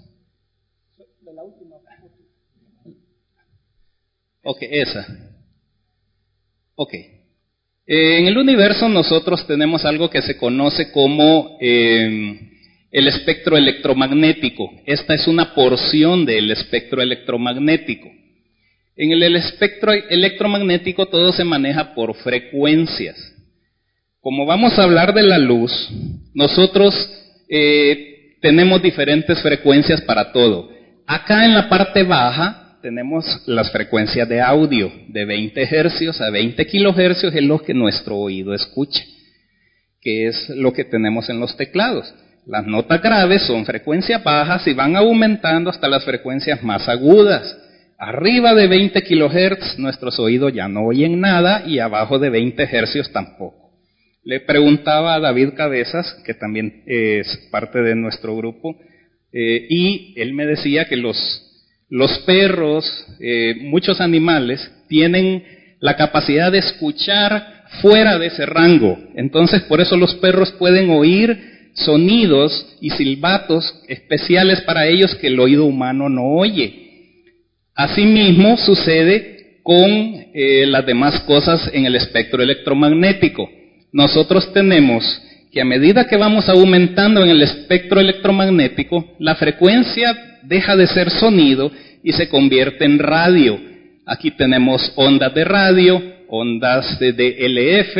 Ok, esa. Ok. En el universo nosotros tenemos algo que se conoce como el espectro electromagnético. Esta es una porción del espectro electromagnético. En el espectro electromagnético todo se maneja por frecuencias. Como vamos a hablar de la luz, nosotros tenemos diferentes frecuencias para todo. Acá en la parte baja tenemos las frecuencias de audio, de 20 hercios a 20 kilohercios es lo que nuestro oído escucha, que es lo que tenemos en los teclados. Las notas graves son frecuencias bajas y van aumentando hasta las frecuencias más agudas. Arriba de 20 kilohertz nuestros oídos ya no oyen nada y abajo de 20 hercios tampoco. Le preguntaba a David Cabezas, que también es parte de nuestro grupo, y él me decía que los perros, muchos animales, tienen la capacidad de escuchar fuera de ese rango. Entonces, por eso los perros pueden oír sonidos y silbatos especiales para ellos que el oído humano no oye. Asimismo, sucede con las demás cosas en el espectro electromagnético. Nosotros tenemos que a medida que vamos aumentando en el espectro electromagnético, la frecuencia deja de ser sonido y se convierte en radio. Aquí tenemos ondas de radio, ondas de LF,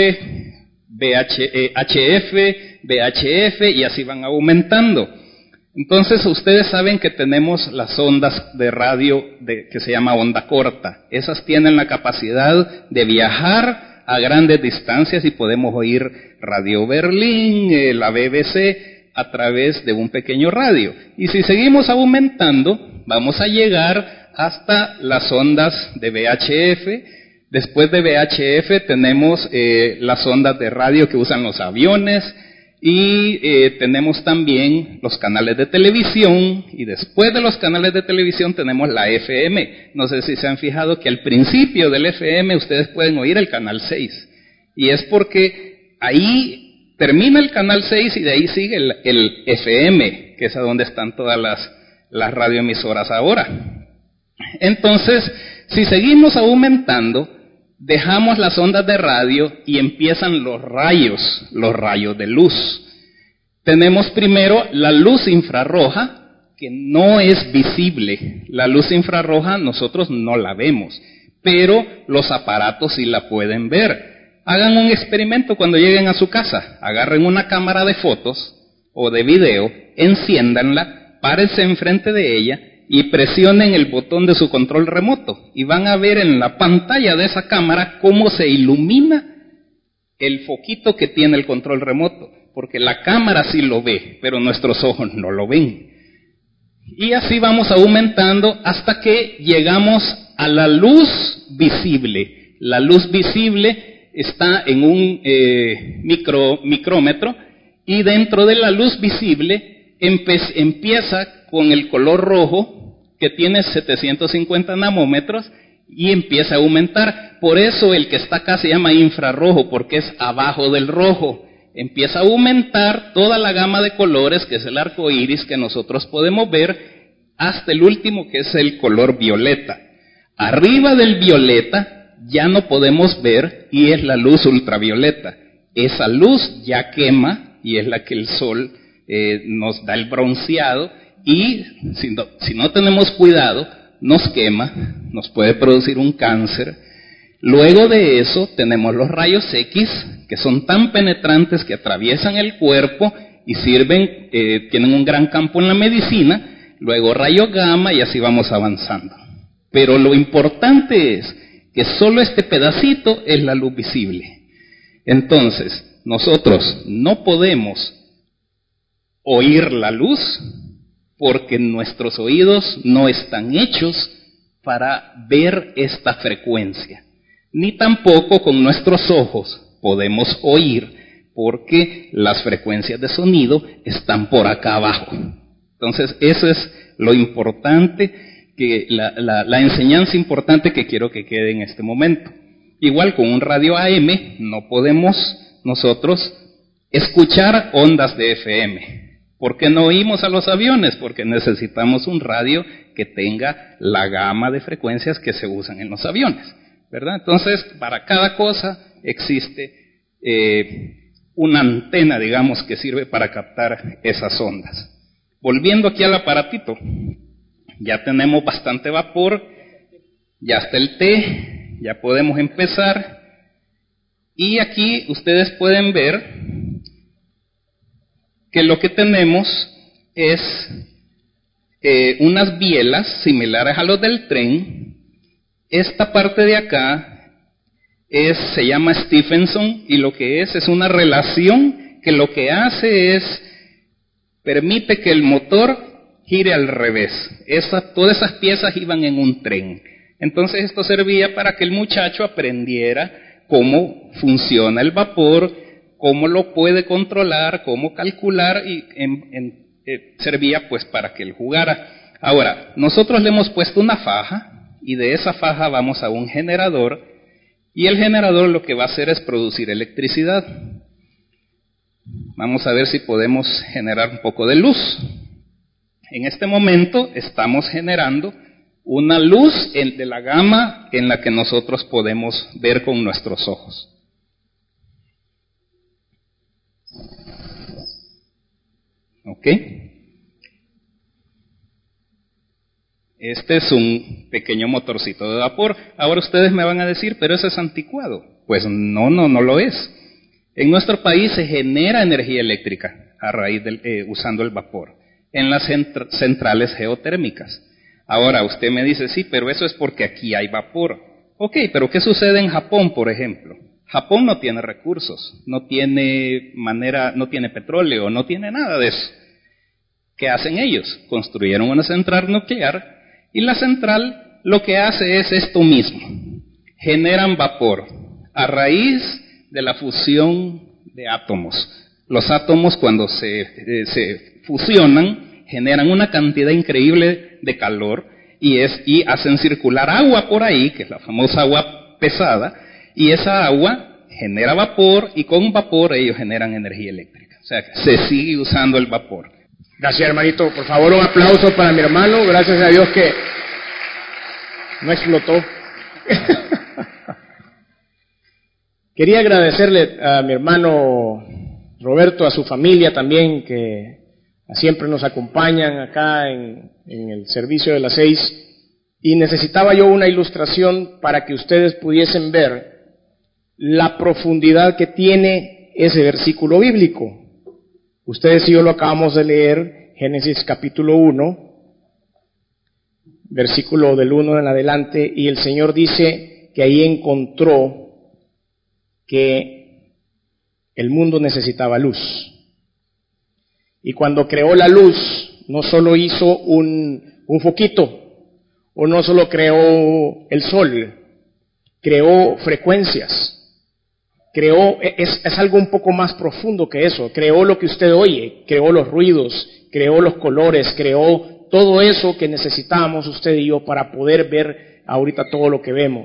HF, VHF y así van aumentando. Entonces ustedes saben que tenemos las ondas de radio que se llama onda corta. Esas tienen la capacidad de viajar a grandes distancias y podemos oír Radio Berlín, la BBC, a través de un pequeño radio. Y si seguimos aumentando, vamos a llegar hasta las ondas de VHF. Después de VHF tenemos las ondas de radio que usan los aviones y tenemos también los canales de televisión, y después de los canales de televisión tenemos la FM. No sé si se han fijado que al principio del FM ustedes pueden oír el canal 6, y es porque ahí termina el canal 6 y de ahí sigue el FM, que es a donde están todas las radioemisoras ahora. Entonces, si seguimos aumentando, dejamos las ondas de radio y empiezan los rayos de luz. Tenemos primero la luz infrarroja, que no es visible. La luz infrarroja nosotros no la vemos, pero los aparatos sí la pueden ver. Hagan un experimento cuando lleguen a su casa. Agarren una cámara de fotos o de video, enciéndanla, párense enfrente de ella y presionen el botón de su control remoto y van a ver en la pantalla de esa cámara cómo se ilumina el foquito que tiene el control remoto, porque la cámara sí lo ve, pero nuestros ojos no lo ven. Y así vamos aumentando hasta que llegamos a la luz visible. La luz visible está en un micrómetro, y dentro de la luz visible empieza con el color rojo, que tiene 750 nanómetros, y empieza a aumentar. Por eso el que está acá se llama infrarrojo, porque es abajo del rojo. Empieza a aumentar toda la gama de colores, que es el arco iris que nosotros podemos ver, hasta el último, que es el color violeta. Arriba del violeta ya no podemos ver, y es la luz ultravioleta. Esa luz ya quema, y es la que el sol nos da el bronceado, y si no tenemos cuidado, nos quema, nos puede producir un cáncer. Luego de eso tenemos los rayos X, que son tan penetrantes que atraviesan el cuerpo y sirven, tienen un gran campo en la medicina. Luego rayos gamma, y así vamos avanzando. Pero lo importante es que solo este pedacito es la luz visible. Entonces, nosotros no podemos oír la luz porque nuestros oídos no están hechos para ver esta frecuencia. Ni tampoco con nuestros ojos podemos oír, porque las frecuencias de sonido están por acá abajo. Entonces, eso es lo importante, que la enseñanza importante que quiero que quede en este momento. Igual con un radio AM no podemos nosotros escuchar ondas de FM. ¿Por qué no oímos a los aviones? Porque necesitamos un radio que tenga la gama de frecuencias que se usan en los aviones, ¿verdad? Entonces, para cada cosa existe una antena, digamos, que sirve para captar esas ondas. Volviendo aquí al aparatito, ya tenemos bastante vapor, ya está el té, ya podemos empezar. Y aquí ustedes pueden ver que lo que tenemos es unas bielas similares a los del tren. Esta parte de acá se llama Stephenson, y lo que es una relación que lo que hace es, permite que el motor gire al revés. Todas esas piezas iban en un tren. Entonces esto servía para que el muchacho aprendiera cómo funciona el vapor, cómo lo puede controlar, cómo calcular, y servía pues para que él jugara. Ahora, nosotros le hemos puesto una faja, y de esa faja vamos a un generador, y el generador lo que va a hacer es producir electricidad. Vamos a ver si podemos generar un poco de luz. En este momento estamos generando una luz de la gama en la que nosotros podemos ver con nuestros ojos. ¿Ok? Este es un pequeño motorcito de vapor. Ahora ustedes me van a decir, pero eso es anticuado. Pues no lo es. En nuestro país se genera energía eléctrica a raíz usando el vapor en las centrales geotérmicas. Ahora usted me dice, sí, pero eso es porque aquí hay vapor. Ok, pero ¿qué sucede en Japón, por ejemplo? Japón no tiene recursos, no tiene petróleo, no tiene nada de eso. ¿Qué hacen ellos? Construyeron una central nuclear, y la central lo que hace es esto mismo. Generan vapor a raíz de la fusión de átomos. Los átomos, cuando se fusionan, generan una cantidad increíble de calor y hacen circular agua por ahí, que es la famosa agua pesada, y esa agua genera vapor, y con vapor ellos generan energía eléctrica. O sea, se sigue usando el vapor. Gracias, hermanito. Por favor, un aplauso para mi hermano. Gracias a Dios que no explotó. Quería agradecerle a mi hermano Roberto, a su familia también, que siempre nos acompañan acá en el servicio de las 6. Y necesitaba yo una ilustración para que ustedes pudiesen ver la profundidad que tiene ese versículo bíblico. Ustedes y yo lo acabamos de leer, Génesis capítulo 1, versículo del 1 en adelante, y el Señor dice que ahí encontró que el mundo necesitaba luz. Y cuando creó la luz, no solo hizo un foquito, o no solo creó el sol, creó frecuencias. Es algo un poco más profundo que eso. Creó lo que usted oye, creó los ruidos, creó los colores, creó todo eso que necesitábamos usted y yo para poder ver ahorita todo lo que vemos.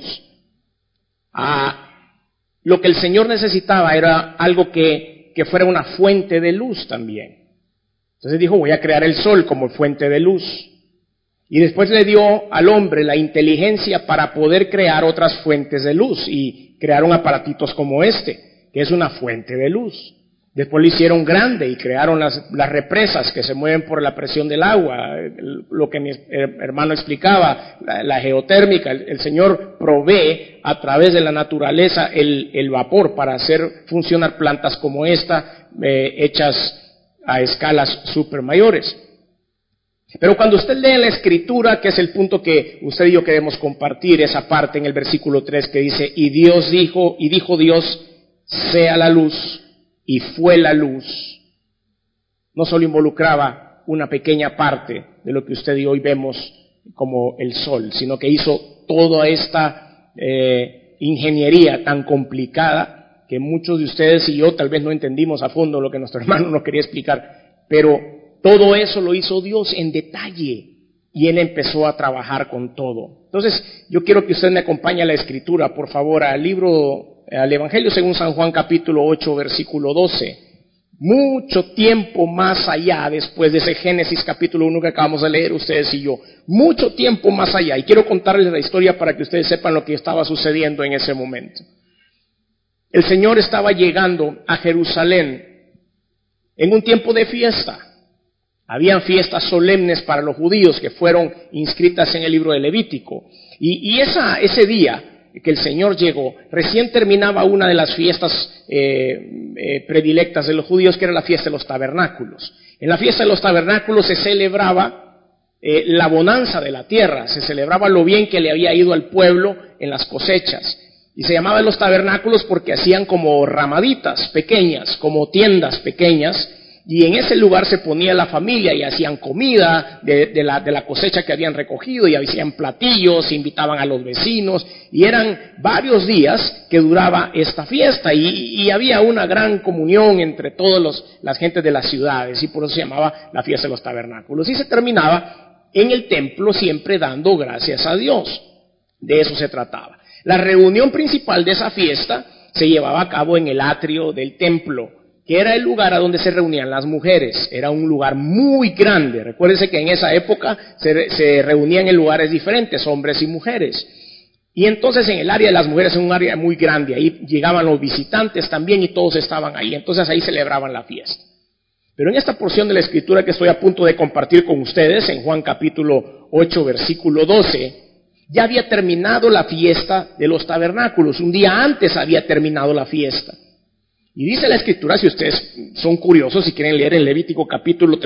Lo que el Señor necesitaba era algo que fuera una fuente de luz también. Entonces dijo, voy a crear el sol como fuente de luz. Y después le dio al hombre la inteligencia para poder crear otras fuentes de luz, y crearon aparatitos como este, que es una fuente de luz. Después lo hicieron grande y crearon las represas que se mueven por la presión del agua, lo que mi hermano explicaba, la geotérmica. El Señor provee a través de la naturaleza el vapor para hacer funcionar plantas como esta, hechas a escalas super mayores. Pero cuando usted lee la Escritura, que es el punto que usted y yo queremos compartir, esa parte en el versículo 3 que dice, y dijo Dios, sea la luz, y fue la luz, no solo involucraba una pequeña parte de lo que usted y hoy vemos como el sol, sino que hizo toda esta ingeniería tan complicada que muchos de ustedes y yo tal vez no entendimos a fondo lo que nuestro hermano nos quería explicar, pero todo eso lo hizo Dios en detalle, y él empezó a trabajar con todo. Entonces, yo quiero que usted me acompañe a la Escritura, por favor, al Evangelio según San Juan, capítulo 8, versículo 12. Mucho tiempo más allá, después de ese Génesis capítulo 1 que acabamos de leer ustedes y yo, mucho tiempo más allá, y quiero contarles la historia para que ustedes sepan lo que estaba sucediendo en ese momento. El Señor estaba llegando a Jerusalén en un tiempo de fiesta. Habían fiestas solemnes para los judíos que fueron inscritas en el libro de Levítico, y ese día que el Señor llegó, recién terminaba una de las fiestas predilectas de los judíos, que era la fiesta de los tabernáculos. En la fiesta de los tabernáculos se celebraba la bonanza de la tierra, se celebraba lo bien que le había ido al pueblo en las cosechas. Y se llamaban los tabernáculos porque hacían como ramaditas pequeñas, como tiendas pequeñas, y en ese lugar se ponía la familia y hacían comida de la cosecha que habían recogido, y hacían platillos, invitaban a los vecinos, y eran varios días que duraba esta fiesta, y había una gran comunión entre todas las gentes de las ciudades, y por eso se llamaba la fiesta de los tabernáculos, y se terminaba en el templo siempre dando gracias a Dios. De eso se trataba. La reunión principal de esa fiesta se llevaba a cabo en el atrio del templo, que era el lugar a donde se reunían las mujeres. Era un lugar muy grande. Recuérdense que en esa época se reunían en lugares diferentes, hombres y mujeres. Y entonces en el área de las mujeres es un área muy grande. Ahí llegaban los visitantes también y todos estaban ahí. Entonces ahí celebraban la fiesta. Pero en esta porción de la Escritura que estoy a punto de compartir con ustedes, en Juan capítulo 8, versículo 12, ya había terminado la fiesta de los tabernáculos. Un día antes había terminado la fiesta. Y dice la Escritura, si ustedes son curiosos, si quieren leer en Levítico capítulo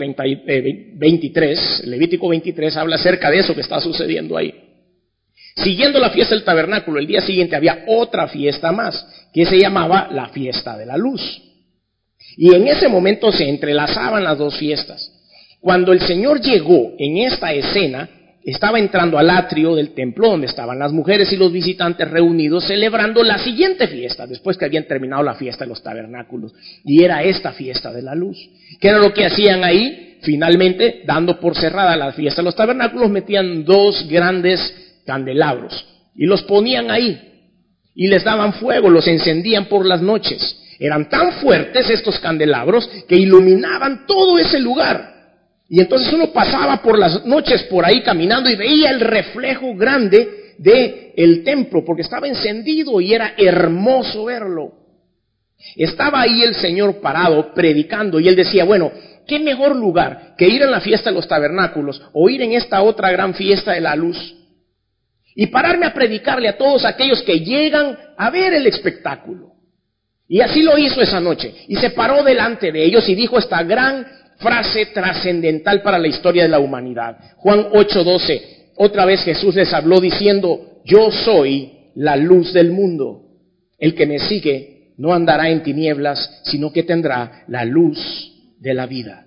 23, Levítico 23 habla acerca de eso que está sucediendo ahí. Siguiendo la fiesta del tabernáculo, el día siguiente había otra fiesta más, que se llamaba la fiesta de la luz. Y en ese momento se entrelazaban las dos fiestas. Cuando el Señor llegó en esta escena, estaba entrando al atrio del templo donde estaban las mujeres y los visitantes reunidos celebrando la siguiente fiesta, después que habían terminado la fiesta de los tabernáculos, y era esta fiesta de la luz. ¿Qué era lo que hacían ahí? Finalmente, dando por cerrada la fiesta de los tabernáculos, metían dos grandes candelabros y los ponían ahí y les daban fuego, los encendían por las noches. Eran tan fuertes estos candelabros que iluminaban todo ese lugar. Y entonces uno pasaba por las noches por ahí caminando y veía el reflejo grande del templo, porque estaba encendido y era hermoso verlo. Estaba ahí el Señor parado predicando y él decía, bueno, ¿qué mejor lugar que ir a la fiesta de los tabernáculos o ir en esta otra gran fiesta de la luz? Y pararme a predicarle a todos aquellos que llegan a ver el espectáculo. Y así lo hizo esa noche. Y se paró delante de ellos y dijo esta gran frase trascendental para la historia de la humanidad. Juan 8:12, otra vez Jesús les habló diciendo, yo soy la luz del mundo. El que me sigue no andará en tinieblas, sino que tendrá la luz de la vida.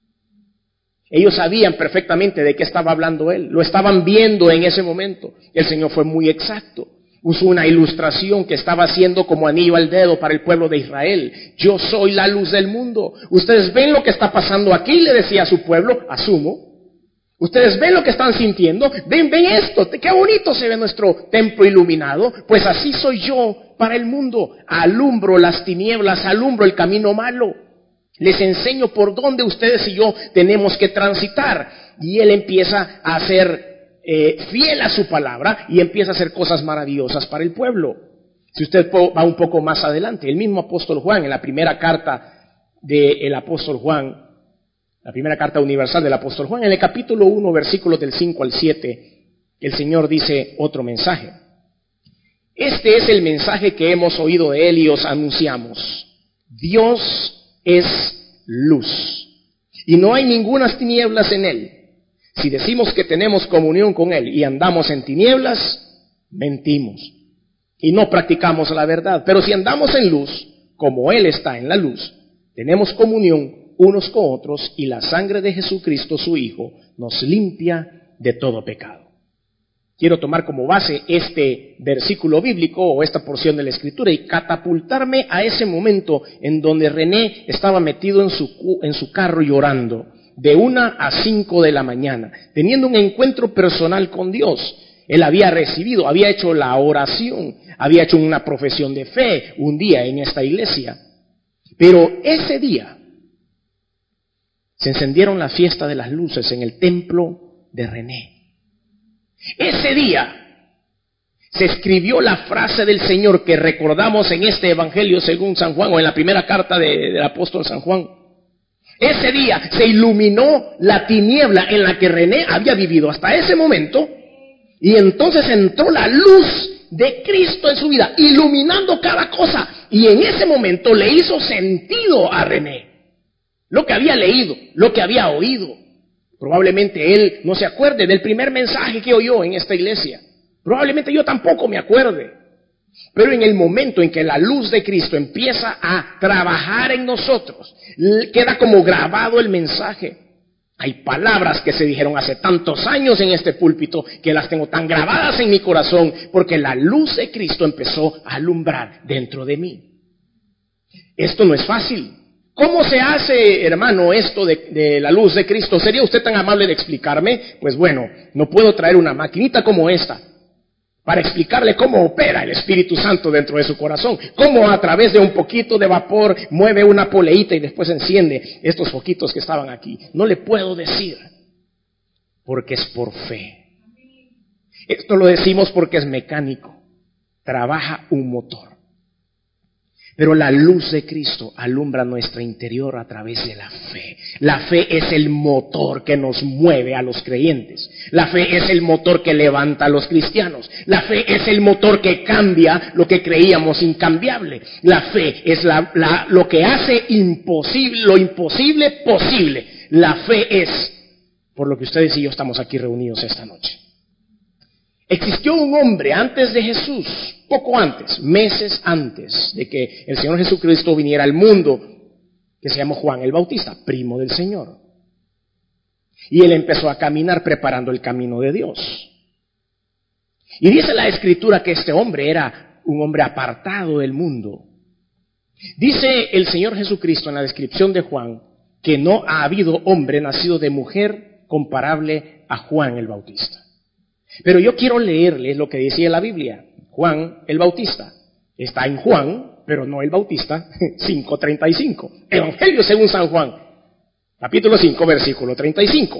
Ellos sabían perfectamente de qué estaba hablando él, lo estaban viendo en ese momento. El Señor fue muy exacto. Usó una ilustración que estaba haciendo como anillo al dedo para el pueblo de Israel. Yo soy la luz del mundo. Ustedes ven lo que está pasando aquí, le decía a su pueblo, asumo. Ustedes ven lo que están sintiendo, ven esto, qué bonito se ve nuestro templo iluminado. Pues así soy yo para el mundo. Alumbro las tinieblas, alumbro el camino malo. Les enseño por dónde ustedes y yo tenemos que transitar. Y él empieza a hacer fiel a su palabra y empieza a hacer cosas maravillosas para el pueblo. Si usted va un poco más adelante, el mismo apóstol Juan, en la primera carta del apóstol Juan, la primera carta universal del apóstol Juan, en el capítulo 1, versículos del 5 al 7, el Señor dice otro mensaje. Este es el mensaje que hemos oído de él y os anunciamos. Dios es luz y no hay ningunas tinieblas en él. Si decimos que tenemos comunión con él y andamos en tinieblas, mentimos y no practicamos la verdad. Pero si andamos en luz, como él está en la luz, tenemos comunión unos con otros y la sangre de Jesucristo, su Hijo, nos limpia de todo pecado. Quiero tomar como base este versículo bíblico o esta porción de la Escritura y catapultarme a ese momento en donde René estaba metido en su carro llorando. de 1 a 5 de la mañana, teniendo un encuentro personal con Dios. Él había recibido, había hecho la oración, había hecho una profesión de fe un día en esta iglesia. Pero ese día se encendieron la fiesta de las luces en el templo de René. Ese día se escribió la frase del Señor que recordamos en este Evangelio según San Juan, o en la primera carta del apóstol San Juan. Ese día se iluminó la tiniebla en la que René había vivido hasta ese momento, y entonces entró la luz de Cristo en su vida, iluminando cada cosa, y en ese momento le hizo sentido a René lo que había leído, lo que había oído. Probablemente él no se acuerde del primer mensaje que oyó en esta iglesia. Probablemente yo tampoco me acuerde. Pero en el momento en que la luz de Cristo empieza a trabajar en nosotros, queda como grabado el mensaje. Hay palabras que se dijeron hace tantos años en este púlpito que las tengo tan grabadas en mi corazón, porque la luz de Cristo empezó a alumbrar dentro de mí. Esto no es fácil. ¿Cómo se hace, hermano, esto de la luz de Cristo? ¿Sería usted tan amable de explicarme? Pues bueno, no puedo traer una maquinita como esta para explicarle cómo opera el Espíritu Santo dentro de su corazón, cómo a través de un poquito de vapor mueve una poleíta y después enciende estos foquitos que estaban aquí. No le puedo decir, porque es por fe. Esto lo decimos porque es mecánico, trabaja un motor. Pero la luz de Cristo alumbra nuestro interior a través de la fe. La fe es el motor que nos mueve a los creyentes. La fe es el motor que levanta a los cristianos. La fe es el motor que cambia lo que creíamos incambiable. La fe es lo que hace imposible, lo imposible posible. La fe es por lo que ustedes y yo estamos aquí reunidos esta noche. Existió un hombre antes de Jesús, poco antes, meses antes de que el Señor Jesucristo viniera al mundo, que se llamó Juan el Bautista, primo del Señor. Y él empezó a caminar preparando el camino de Dios. Y dice la Escritura que este hombre era un hombre apartado del mundo. Dice el Señor Jesucristo en la descripción de Juan que no ha habido hombre nacido de mujer comparable a Juan el Bautista. Pero yo quiero leerles lo que decía la Biblia. Juan el Bautista. Está en Juan, pero no el Bautista, 5:35. Evangelio según San Juan, capítulo 5, versículo 35.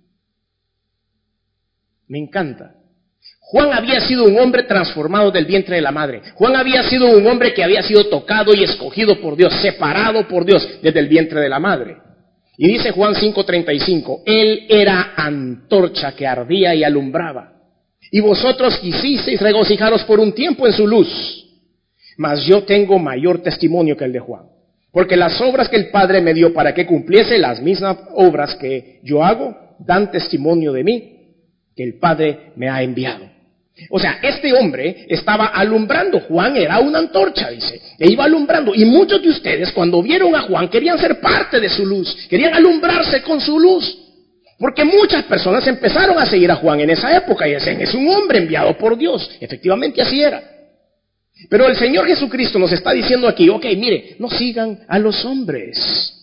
Me encanta. Juan había sido un hombre transformado del vientre de la madre. Juan había sido un hombre que había sido tocado y escogido por Dios, separado por Dios desde el vientre de la madre. Y dice Juan 5:35, él era antorcha que ardía y alumbraba. Y vosotros quisisteis regocijaros por un tiempo en su luz. Mas yo tengo mayor testimonio que el de Juan. Porque las obras que el Padre me dio para que cumpliese, las mismas obras que yo hago, dan testimonio de mí, que el Padre me ha enviado. O sea, este hombre estaba alumbrando. Juan era una antorcha, dice. E iba alumbrando. Y muchos de ustedes, cuando vieron a Juan, querían ser parte de su luz. Querían alumbrarse con su luz. Porque muchas personas empezaron a seguir a Juan en esa época y decían, es un hombre enviado por Dios. Efectivamente así era. Pero el Señor Jesucristo nos está diciendo aquí, ok, mire, no sigan a los hombres.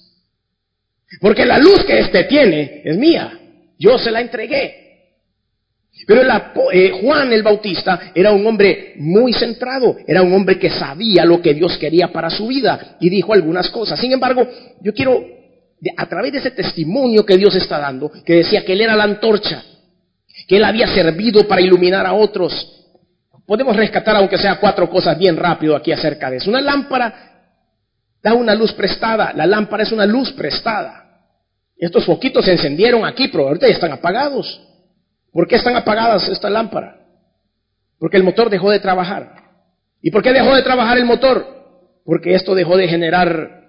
Porque la luz que éste tiene es mía. Yo se la entregué. Pero Juan el Bautista era un hombre muy centrado. Era un hombre que sabía lo que Dios quería para su vida y dijo algunas cosas. Sin embargo, yo quiero, a través de ese testimonio que Dios está dando, que decía que él era la antorcha, que él había servido para iluminar a otros, podemos rescatar aunque sea 4 cosas bien rápido aquí acerca de eso. Una lámpara da una luz prestada. La lámpara es una luz prestada. Estos foquitos se encendieron aquí, pero ahorita ya están apagados. ¿Por qué están apagadas esta lámpara? Porque el motor dejó de trabajar. ¿Y por qué dejó de trabajar el motor? Porque esto dejó de generar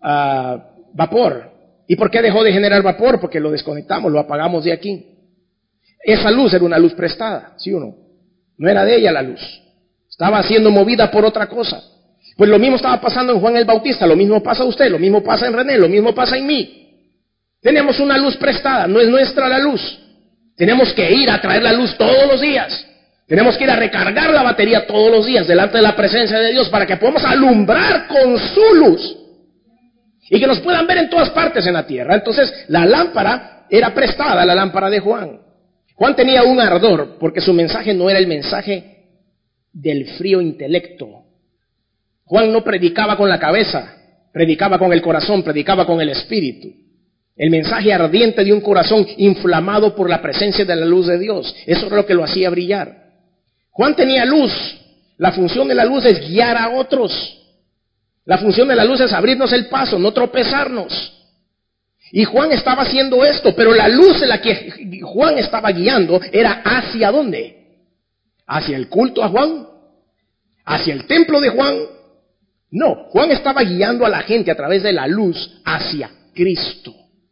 vapor. ¿Y por qué dejó de generar vapor? Porque lo desconectamos, lo apagamos de aquí. Esa luz era una luz prestada, ¿sí o no? No era de ella la luz. Estaba siendo movida por otra cosa. Pues lo mismo estaba pasando en Juan el Bautista, lo mismo pasa a usted, lo mismo pasa en René, lo mismo pasa en mí. Tenemos una luz prestada, no es nuestra la luz. Tenemos que ir a traer la luz todos los días. Tenemos que ir a recargar la batería todos los días delante de la presencia de Dios para que podamos alumbrar con su luz. y que nos puedan ver en todas partes en la tierra. Entonces la lámpara era prestada, la lámpara de Juan. Juan tenía un ardor porque su mensaje no era el mensaje del frío intelecto. Juan no predicaba con la cabeza, predicaba con el corazón, predicaba con el espíritu. El mensaje ardiente de un corazón inflamado por la presencia de la luz de Dios. Eso era lo que lo hacía brillar. Juan tenía luz. La función de la luz es guiar a otros. La función de la luz es abrirnos el paso, no tropezarnos. Y Juan estaba haciendo esto, pero la luz en la que Juan estaba guiando era ¿hacia dónde? ¿Hacia el culto a Juan? ¿Hacia el templo de Juan? No, Juan estaba guiando a la gente a través de la luz hacia Cristo.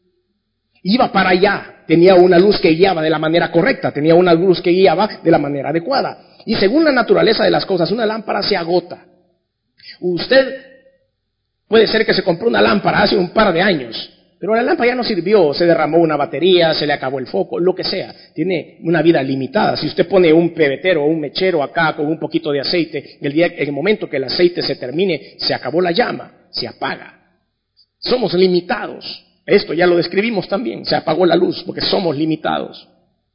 Iba para allá, tenía una luz que guiaba de la manera correcta, tenía una luz que guiaba de la manera adecuada. Y según la naturaleza de las cosas, una lámpara se agota. Usted puede ser que se compró una lámpara hace un par de años, pero la lámpara ya no sirvió, se derramó una batería, se le acabó el foco, lo que sea. Tiene una vida limitada. Si usted pone un pebetero o un mechero acá con un poquito de aceite, en el momento que el aceite se termine, se acabó la llama, se apaga. Somos limitados. Esto ya lo describimos también, se apagó la luz porque somos limitados.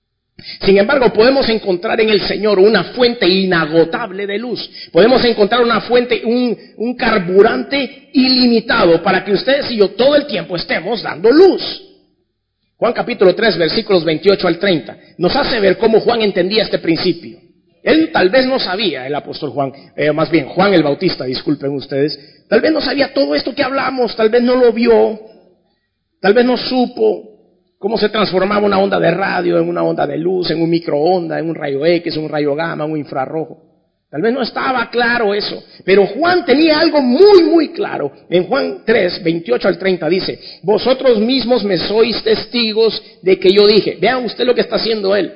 Sin embargo, podemos encontrar en el Señor una fuente inagotable de luz. Podemos encontrar una fuente, un carburante ilimitado para que ustedes y yo todo el tiempo estemos dando luz. Juan capítulo 3, versículos 28 al 30, nos hace ver cómo Juan entendía este principio. Él tal vez no sabía, el apóstol Juan, más bien Juan el Bautista, disculpen ustedes, tal vez no sabía todo esto que hablamos, tal vez no lo vio. Tal vez no supo cómo se transformaba una onda de radio en una onda de luz, en un microondas, en un rayo X, un rayo gamma, un infrarrojo. Tal vez no estaba claro eso, pero Juan tenía algo muy, muy claro. En Juan 3, 28 al 30 dice, vosotros mismos me sois testigos de que yo dije. Vean usted lo que está haciendo él.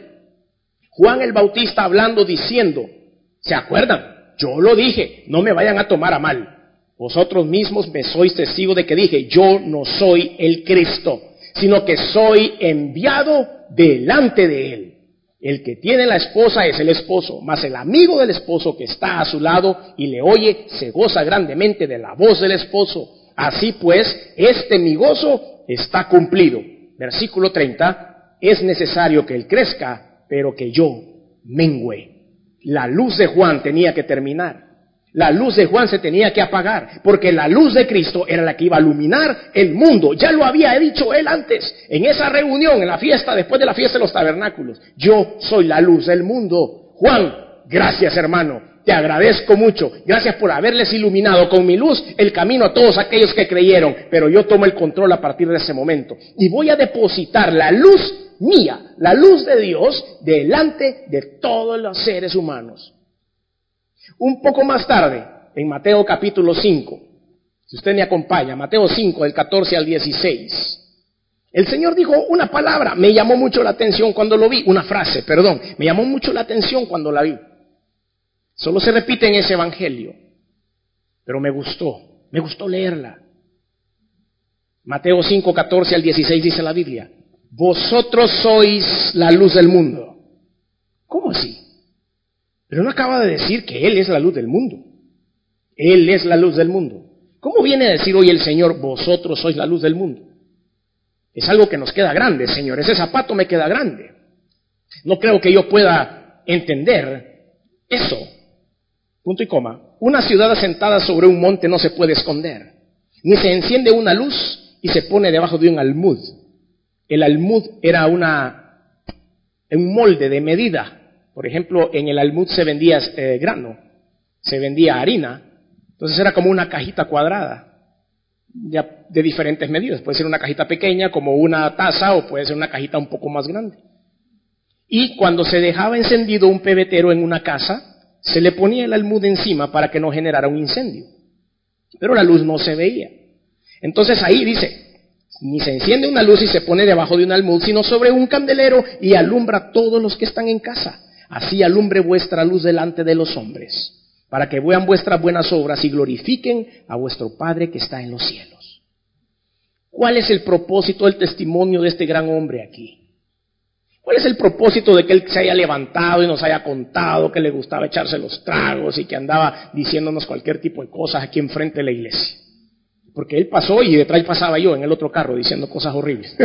Juan el Bautista hablando, diciendo, ¿se acuerdan? Yo lo dije, no me vayan a tomar a mal. Vosotros mismos me sois testigos de que dije, yo no soy el Cristo, sino que soy enviado delante de él. El que tiene la esposa es el esposo, mas el amigo del esposo que está a su lado y le oye, se goza grandemente de la voz del esposo. Así pues, mi gozo está cumplido. Versículo 30, es necesario que él crezca, pero que yo mengüe. La luz de Juan tenía que terminar. La luz de Juan se tenía que apagar, porque la luz de Cristo era la que iba a iluminar el mundo. Ya lo había dicho él antes, en esa reunión, en la fiesta, después de la fiesta de los tabernáculos. Yo soy la luz del mundo. Juan, gracias hermano, te agradezco mucho. Gracias por haberles iluminado con mi luz el camino a todos aquellos que creyeron. Pero yo tomo el control a partir de ese momento. Y voy a depositar la luz mía, la luz de Dios, delante de todos los seres humanos. Un poco más tarde, en Mateo capítulo 5, si usted me acompaña, Mateo 5, del 14 al 16, el Señor dijo una palabra, me llamó mucho la atención cuando lo vi, una frase, perdón, me llamó mucho la atención cuando la vi. Solo se repite en ese evangelio, pero me gustó leerla. Mateo 5, 14 al 16 dice la Biblia, vosotros sois la luz del mundo. ¿Cómo así? Pero no acaba de decir que Él es la luz del mundo. Él es la luz del mundo. ¿Cómo viene a decir hoy el Señor, vosotros sois la luz del mundo? Es algo que nos queda grande, Señor. Ese zapato me queda grande. No creo que yo pueda entender eso. Punto y coma. Una ciudad asentada sobre un monte no se puede esconder. Ni se enciende una luz y se pone debajo de un almud. El almud era un molde de medida. Por ejemplo, en el almud se vendía grano, se vendía harina, entonces era como una cajita cuadrada, ya de diferentes medidas. Puede ser una cajita pequeña como una taza o puede ser una cajita un poco más grande. Y cuando se dejaba encendido un pebetero en una casa, se le ponía el almud encima para que no generara un incendio. Pero la luz no se veía. Entonces ahí dice, ni se enciende una luz y se pone debajo de un almud, sino sobre un candelero y alumbra a todos los que están en casa. Así alumbre vuestra luz delante de los hombres, para que vean vuestras buenas obras y glorifiquen a vuestro Padre que está en los cielos. ¿Cuál es el propósito del testimonio de este gran hombre aquí? ¿Cuál es el propósito de que él se haya levantado y nos haya contado que le gustaba echarse los tragos y que andaba diciéndonos cualquier tipo de cosas aquí enfrente de la iglesia? porque él pasó y detrás pasaba yo en el otro carro diciendo cosas horribles.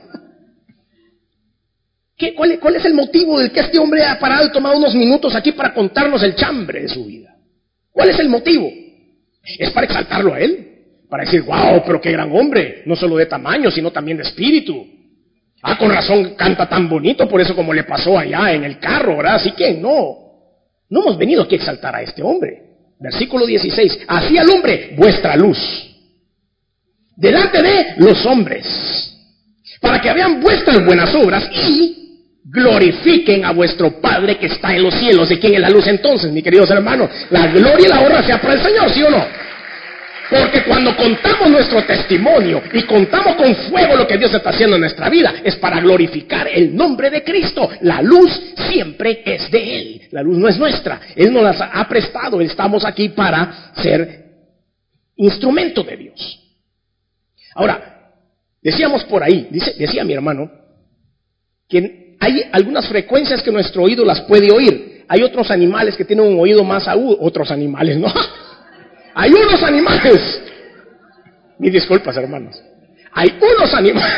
¿Cuál es el motivo del que este hombre ha parado y tomado unos minutos aquí para contarnos el chambre de su vida? ¿Cuál es el motivo? ¿Es para exaltarlo a él? Para decir, wow, pero qué gran hombre, no solo de tamaño, sino también de espíritu. Ah, con razón canta tan bonito, por eso como le pasó allá en el carro, ¿verdad? Así que no hemos venido aquí a exaltar a este hombre. Versículo 16, así alumbre vuestra luz delante de los hombres, para que vean vuestras buenas obras y glorifiquen a vuestro Padre que está en los cielos. ¿De quién es la luz entonces, mis queridos hermanos? La gloria y la honra sea para el Señor, ¿sí o no? Porque cuando contamos nuestro testimonio y contamos con fuego lo que Dios está haciendo en nuestra vida, es para glorificar el nombre de Cristo. La luz siempre es de Él. La luz no es nuestra. Él nos la ha prestado. Estamos aquí para ser instrumento de Dios. Ahora, decíamos por ahí, decía mi hermano, que hay algunas frecuencias que nuestro oído las puede oír. Hay otros animales que tienen un oído más agudo. Otros animales, ¿no? Hay unos animales, mis disculpas hermanos, hay unos animales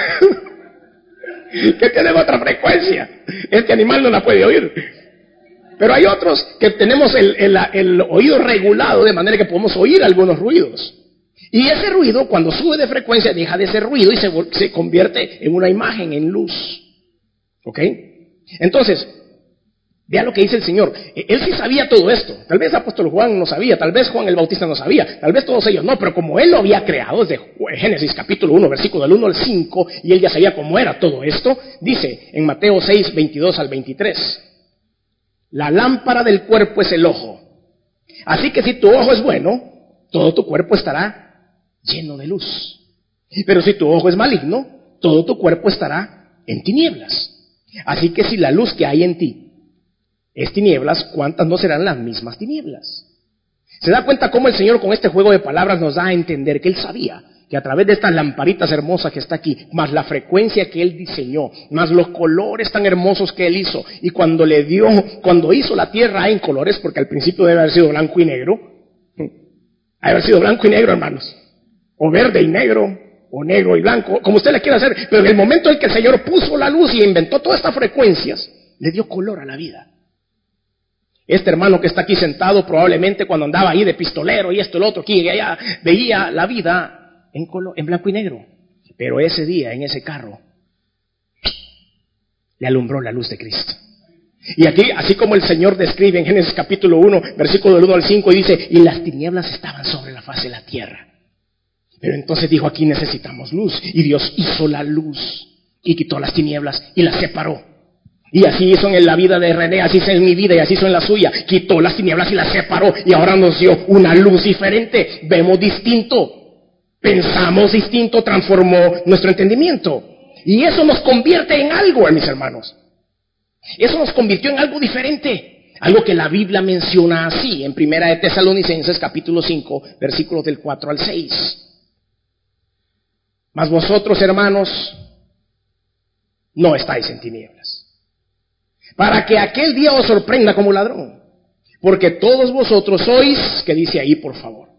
que tienen otra frecuencia. Este animal no la puede oír. Pero hay otros que tenemos el oído regulado de manera que podemos oír algunos ruidos. Y ese ruido, cuando sube de frecuencia, deja de ser ruido y se convierte en una imagen, en luz. ¿Ok? Entonces, vea lo que dice el Señor. Él sí sabía todo esto. Tal vez el apóstol Juan no sabía, tal vez Juan el Bautista no sabía, tal vez todos ellos no, pero como él lo había creado desde Génesis capítulo 1, versículo del 1 al 5, y él ya sabía cómo era todo esto, dice en Mateo 6, 22 al 23, la lámpara del cuerpo es el ojo. Así que si tu ojo es bueno, todo tu cuerpo estará lleno de luz. Pero si tu ojo es maligno, todo tu cuerpo estará en tinieblas. Así que si la luz que hay en ti es tinieblas, ¿cuántas no serán las mismas tinieblas? ¿Se da cuenta cómo el Señor con este juego de palabras nos da a entender que Él sabía que a través de estas lamparitas hermosas que está aquí, más la frecuencia que Él diseñó, más los colores tan hermosos que Él hizo, y cuando hizo la tierra en colores, porque al principio debe haber sido blanco y negro, hermanos, o verde y negro, o negro y blanco, como usted le quiera hacer, pero en el momento en que el Señor puso la luz y inventó todas estas frecuencias, le dio color a la vida. Este hermano que está aquí sentado probablemente cuando andaba ahí de pistolero y esto y lo otro, aquí y allá, veía la vida en blanco y negro. Pero ese día, en ese carro, le alumbró la luz de Cristo. Y aquí, así como el Señor describe en Génesis capítulo 1, versículo del 1 al 5, y dice, y las tinieblas estaban sobre la faz de la tierra. Pero entonces dijo, aquí necesitamos luz. Y Dios hizo la luz y quitó las tinieblas y las separó. Y así hizo en la vida de René, así hizo en mi vida y así hizo en la suya. Quitó las tinieblas y las separó y ahora nos dio una luz diferente. Vemos distinto, pensamos distinto, transformó nuestro entendimiento. Y eso nos convierte en algo, mis hermanos. Eso nos convirtió en algo diferente. Algo que la Biblia menciona así, en Primera de Tesalonicenses capítulo 5, versículos del 4 al 6. Mas vosotros, hermanos, no estáis en tinieblas, para que aquel día os sorprenda como ladrón. Porque todos vosotros sois, ¿qué dice ahí por favor?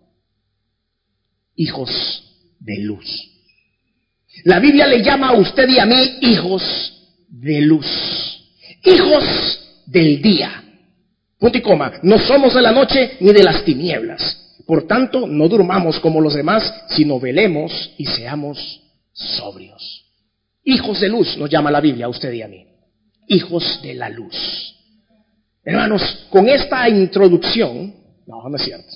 Hijos de luz. La Biblia le llama a usted y a mí hijos de luz. Hijos del día. Punto y coma. No somos de la noche ni de las tinieblas. Por tanto, no durmamos como los demás, sino velemos y seamos sobrios. Hijos de luz nos llama la Biblia a usted y a mí. Hijos de la luz. Hermanos, con esta introducción, no es cierto.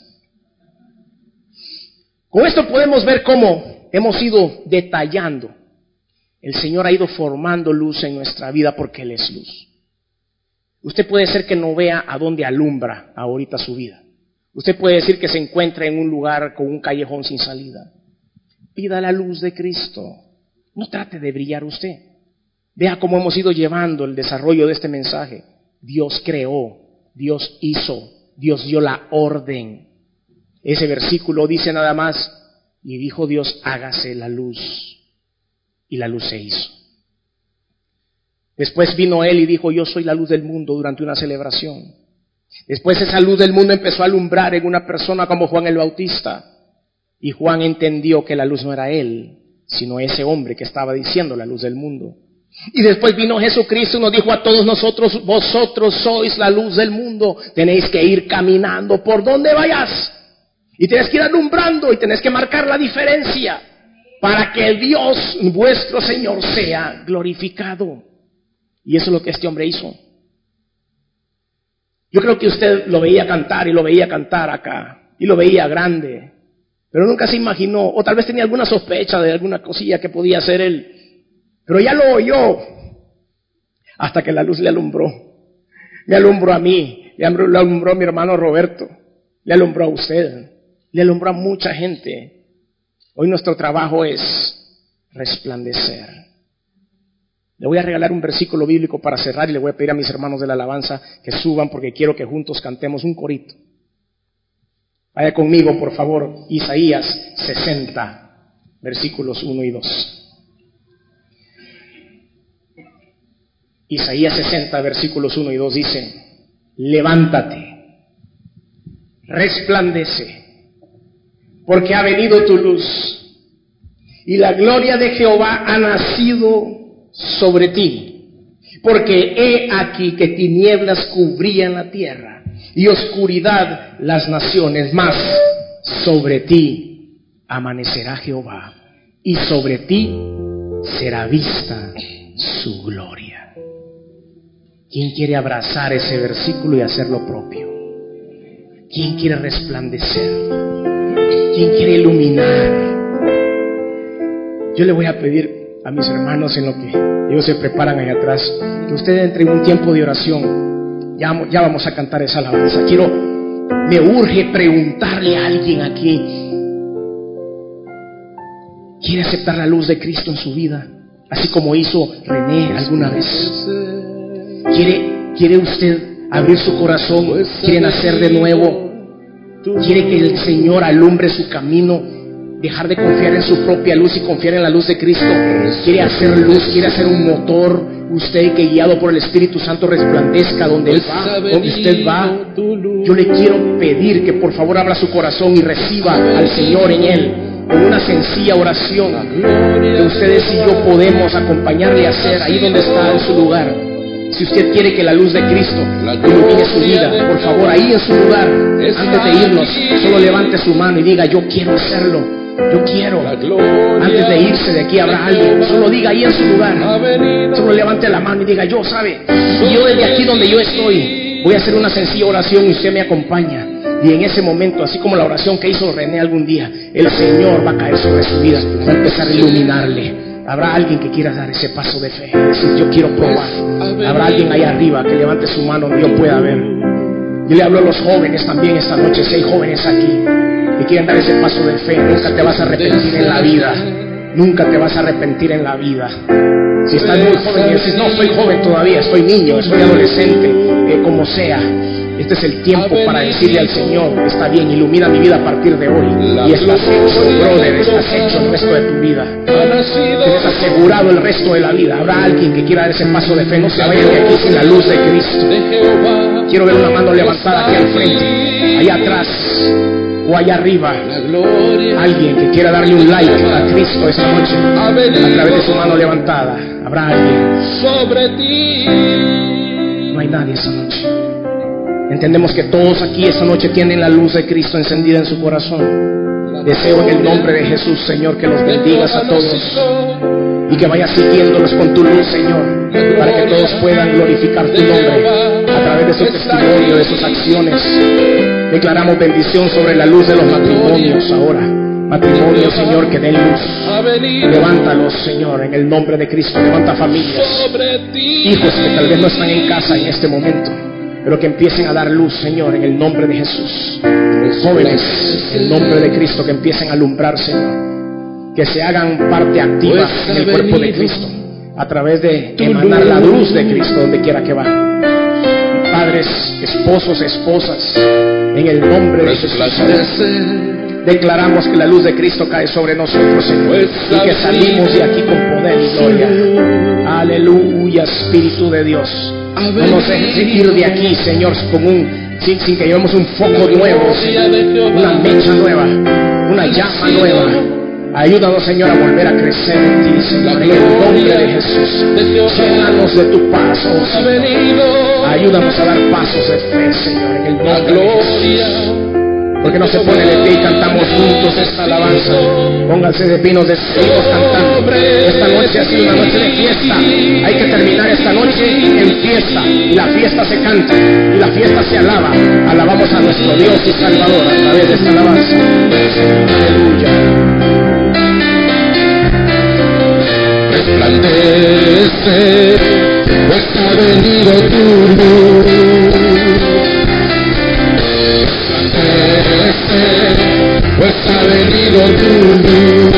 Con esto podemos ver cómo hemos ido detallando. El Señor ha ido formando luz en nuestra vida porque Él es luz. Usted puede ser que no vea a dónde alumbra ahorita su vida. Usted puede decir que se encuentra en un lugar con un callejón sin salida. Pida la luz de Cristo. No trate de brillar usted. Vea cómo hemos ido llevando el desarrollo de este mensaje. Dios creó, Dios hizo, Dios dio la orden. Ese versículo dice nada más, y dijo Dios, hágase la luz. Y la luz se hizo. Después vino Él y dijo, yo soy la luz del mundo, durante una celebración. Después esa luz del mundo empezó a alumbrar en una persona como Juan el Bautista. Y Juan entendió que la luz no era él, sino ese hombre que estaba diciendo la luz del mundo. Y después vino Jesucristo y nos dijo a todos nosotros: vosotros sois la luz del mundo, tenéis que ir caminando por donde vayas, y tenés que ir alumbrando, y tenés que marcar la diferencia, para que Dios, vuestro Señor, sea glorificado. Y eso es lo que este hombre hizo. Yo creo que usted lo veía cantar, y lo veía cantar acá, y lo veía grande, pero nunca se imaginó, o tal vez tenía alguna sospecha de alguna cosilla que podía hacer él, pero ya lo oyó, hasta que la luz le alumbró. Me alumbró a mí, le alumbró a mi hermano Roberto, le alumbró a usted, le alumbró a mucha gente. Hoy nuestro trabajo es resplandecer. Le voy a regalar un versículo bíblico para cerrar, y le voy a pedir a mis hermanos de la alabanza que suban, porque quiero que juntos cantemos un corito. Vaya conmigo, por favor, Isaías 60, versículos 1 y 2. Isaías 60, versículos 1 y 2 dice: levántate, resplandece, porque ha venido tu luz, y la gloria de Jehová ha nacido sobre ti. Porque he aquí que tinieblas cubrían la tierra, y oscuridad las naciones, mas sobre ti amanecerá Jehová, y sobre ti será vista su gloria. ¿Quién quiere abrazar ese versículo y hacer lo propio? ¿Quién quiere resplandecer? ¿Quién quiere iluminar? Yo le voy a pedir a mis hermanos, en lo que ellos se preparan allá atrás, que ustedes entren en un tiempo de oración. Ya vamos a cantar esa alabanza. Me urge preguntarle a alguien aquí: ¿quiere aceptar la luz de Cristo en su vida? Así como hizo René alguna vez. ¿Quiere usted abrir su corazón? ¿Quiere nacer de nuevo? ¿Quiere que el Señor alumbre su camino? Dejar de confiar en su propia luz y confiar en la luz de Cristo. Quiere hacer luz, quiere hacer un motor. Usted, que guiado por el Espíritu Santo resplandezca donde Él va, donde usted va. Yo le quiero pedir que por favor abra su corazón y reciba al Señor en Él, con una sencilla oración que ustedes y yo podemos acompañarle a hacer ahí donde está en su lugar. Si usted quiere que la luz de Cristo ilumine su vida, por favor, ahí en su lugar, antes de irnos, solo levante su mano y diga: yo quiero hacerlo, yo quiero. Antes de irse de aquí habrá alguien, solo diga ahí en su lugar, solo levante la mano y diga: yo desde aquí donde yo estoy voy a hacer una sencilla oración y usted me acompaña. Y en ese momento, así como la oración que hizo René algún día, el Señor va a caer sobre su vida, va a empezar a iluminarle. Habrá alguien que quiera dar ese paso de fe, decir: yo quiero probar. Habrá alguien ahí arriba que levante su mano donde yo pueda ver. Yo le hablo a los jóvenes también esta noche. Si hay jóvenes aquí que quieren dar ese paso de fe, nunca te vas a arrepentir en la vida. Nunca te vas a arrepentir en la vida. Si estás muy joven y dices: no, soy joven todavía, soy niño, soy adolescente, como sea, este es el tiempo para decirle al Señor: está bien, ilumina mi vida a partir de hoy. Y estás hecho, brother, estás hecho el resto de tu vida. Tienes asegurado el resto de la vida. Habrá alguien que quiera dar ese paso de fe. No se vaya de aquí sin la luz de Cristo. Quiero ver una mano levantada aquí al frente, allá atrás o allá arriba. Alguien que quiera darle un like a Cristo esta noche a través de su mano levantada. Habrá alguien. No hay nadie esta noche. Entendemos que todos aquí esta noche tienen la luz de Cristo encendida en su corazón. Deseo en el nombre de Jesús, Señor, que los bendigas a todos y que vayas siguiéndolos con tu luz, Señor, para que todos puedan glorificar tu nombre a través de su testimonio, de sus acciones. Declaramos bendición sobre la luz de los matrimonios ahora. Matrimonios, Señor, que den luz. Levántalos, Señor, en el nombre de Cristo. Levanta familias, hijos que tal vez no están en casa en este momento, pero que empiecen a dar luz, Señor, en el nombre de Jesús. Jóvenes, en el nombre de Cristo, que empiecen a alumbrar, Señor, que se hagan parte activa en el cuerpo de Cristo a través de emanar la luz de Cristo donde quiera que van. Padres, esposos, esposas, en el nombre de Jesús, declaramos que la luz de Cristo cae sobre nosotros, Señor, y que salimos de aquí con poder y gloria. Aleluya, Espíritu de Dios. No nos dejes ir de aquí, Señor, sin que llevemos un foco nuevo, una mecha nueva, una una llama nueva. Ayúdanos, Señor, a volver a crecer en ti, Señor, en el nombre de Jesús. Llénanos de tu paso, Señor. Ayúdanos a dar pasos de fe, Señor, en el nombre de Jesús. Porque no se pone de pie y cantamos juntos esta alabanza. Pónganse de pie, nos seguimos cantando. Esta noche ha sido una noche de fiesta. Hay que terminar esta noche en fiesta. Y la fiesta se canta. Y la fiesta se alaba. Alabamos a nuestro Dios y Salvador a través de esta alabanza. Aleluya. Resplandece, pues ha venido tu luz. Pues ha venido tu luz.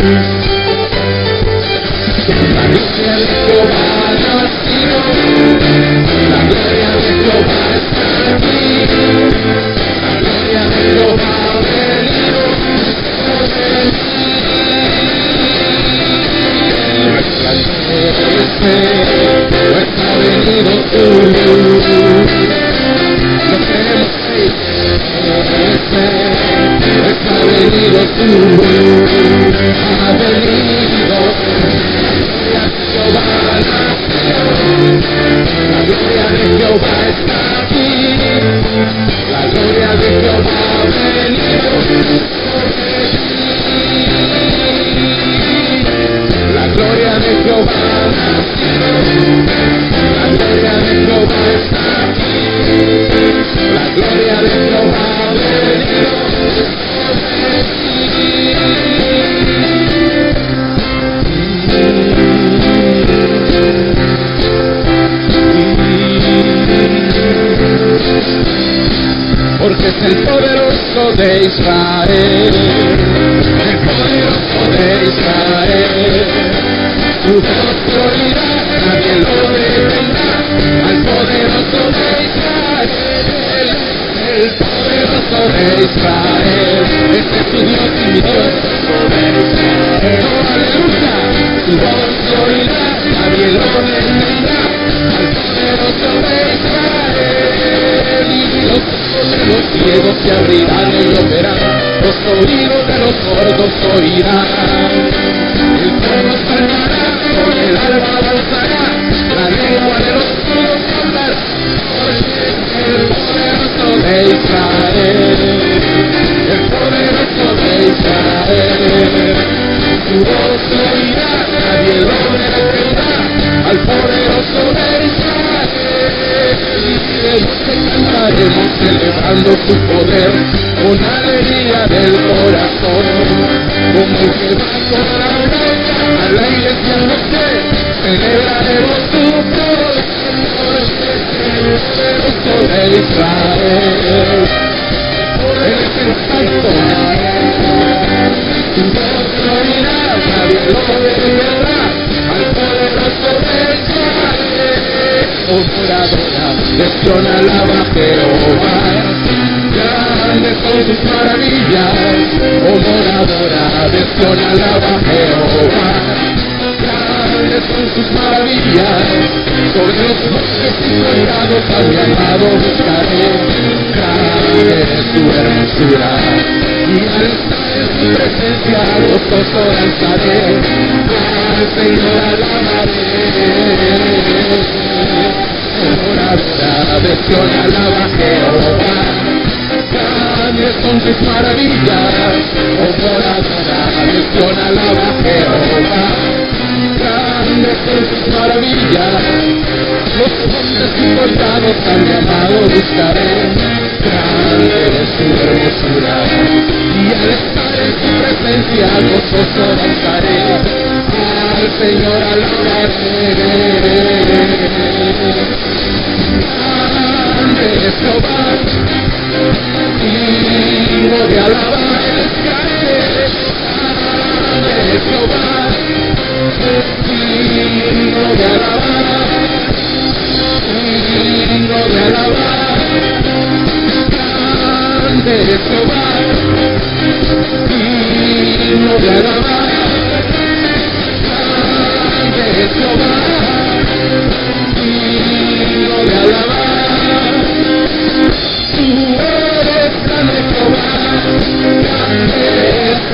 La gloria de Jehová ha nacido, la gloria de Jehová está aquí, la gloria de Jehová ha venido sobre mí. Resplandece, pues ha venido tu luz. No queremos ir. Ha venido tu luz, ha venido, Jehová nació, la gloria de Jehová está aquí, la gloria de Jehová ha venido sobre ti, la gloria de Jehová nació, la gloria de Jehová está aquí, la gloria de Jehová ha venido. Porque es el poderoso de Israel, el poderoso de Israel, su voz se oirá, nadie lo detendrá, al poderoso de Israel, el poderoso de Israel, este es tu Dios y mi Dios, oh, aleluya, su voz se oirá, nadie lo detendrá, al poderoso de Israel, y los ciegos se abrirán y lo verán, los oídos de los sordos oirán. El pueblo saltará, con el alma avanzará, la lengua de los mudos hablará, porque es el poderoso de Israel, el poderoso de Israel. Su voz se oirá, nadie lo detendrá, al poderoso de Israel. Cantaremos celebrando su poder con alegría del corazón, como el que va con la gloria a la iglesia no sé, celebraremos su poder, porque es el poderoso de Israel, Él es el santo, su voz se oirá, nadie lo detendrá, al poderoso de Israel. Oh moradora de Sión, alaba a Jehová, grandes son sus maravillas. Oh moradora de Sión, alaba a Jehová, grandes son sus maravillas. Sobre los montes y collados a mi amado buscaré, grande es su hermosura, y al estar en su presencia gozoso danzaré, al Señor alabaré. Moradora de Sión, alaba a Jehová, grandes son sus maravillas. Oh moradora de Sión, alaba a Jehová, grandes son sus maravillas. Los montes y collados a mi amado buscaré, grande es su hermosura, y al estar en su presencia gozoso danzaré, al Señor alabaré. Grande es Jehová, digno de alabar, Él es grande. Grande es Jehová, digno de alabar, digno de alabar. Grande es Jehová, digno de alabar. Grande es Jehová, digno de alabar. Tú eres grande, Jehová, grande es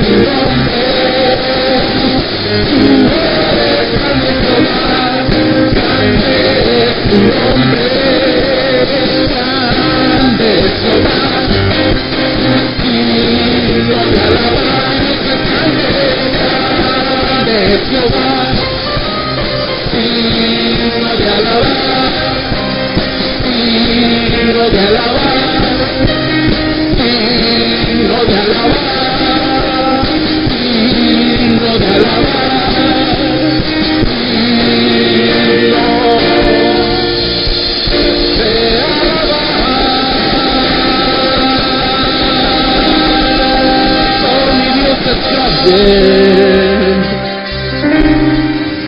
Jehová, digno de alabar, digno de alabar, digno de alabar, digno de alabar, digno de alabar.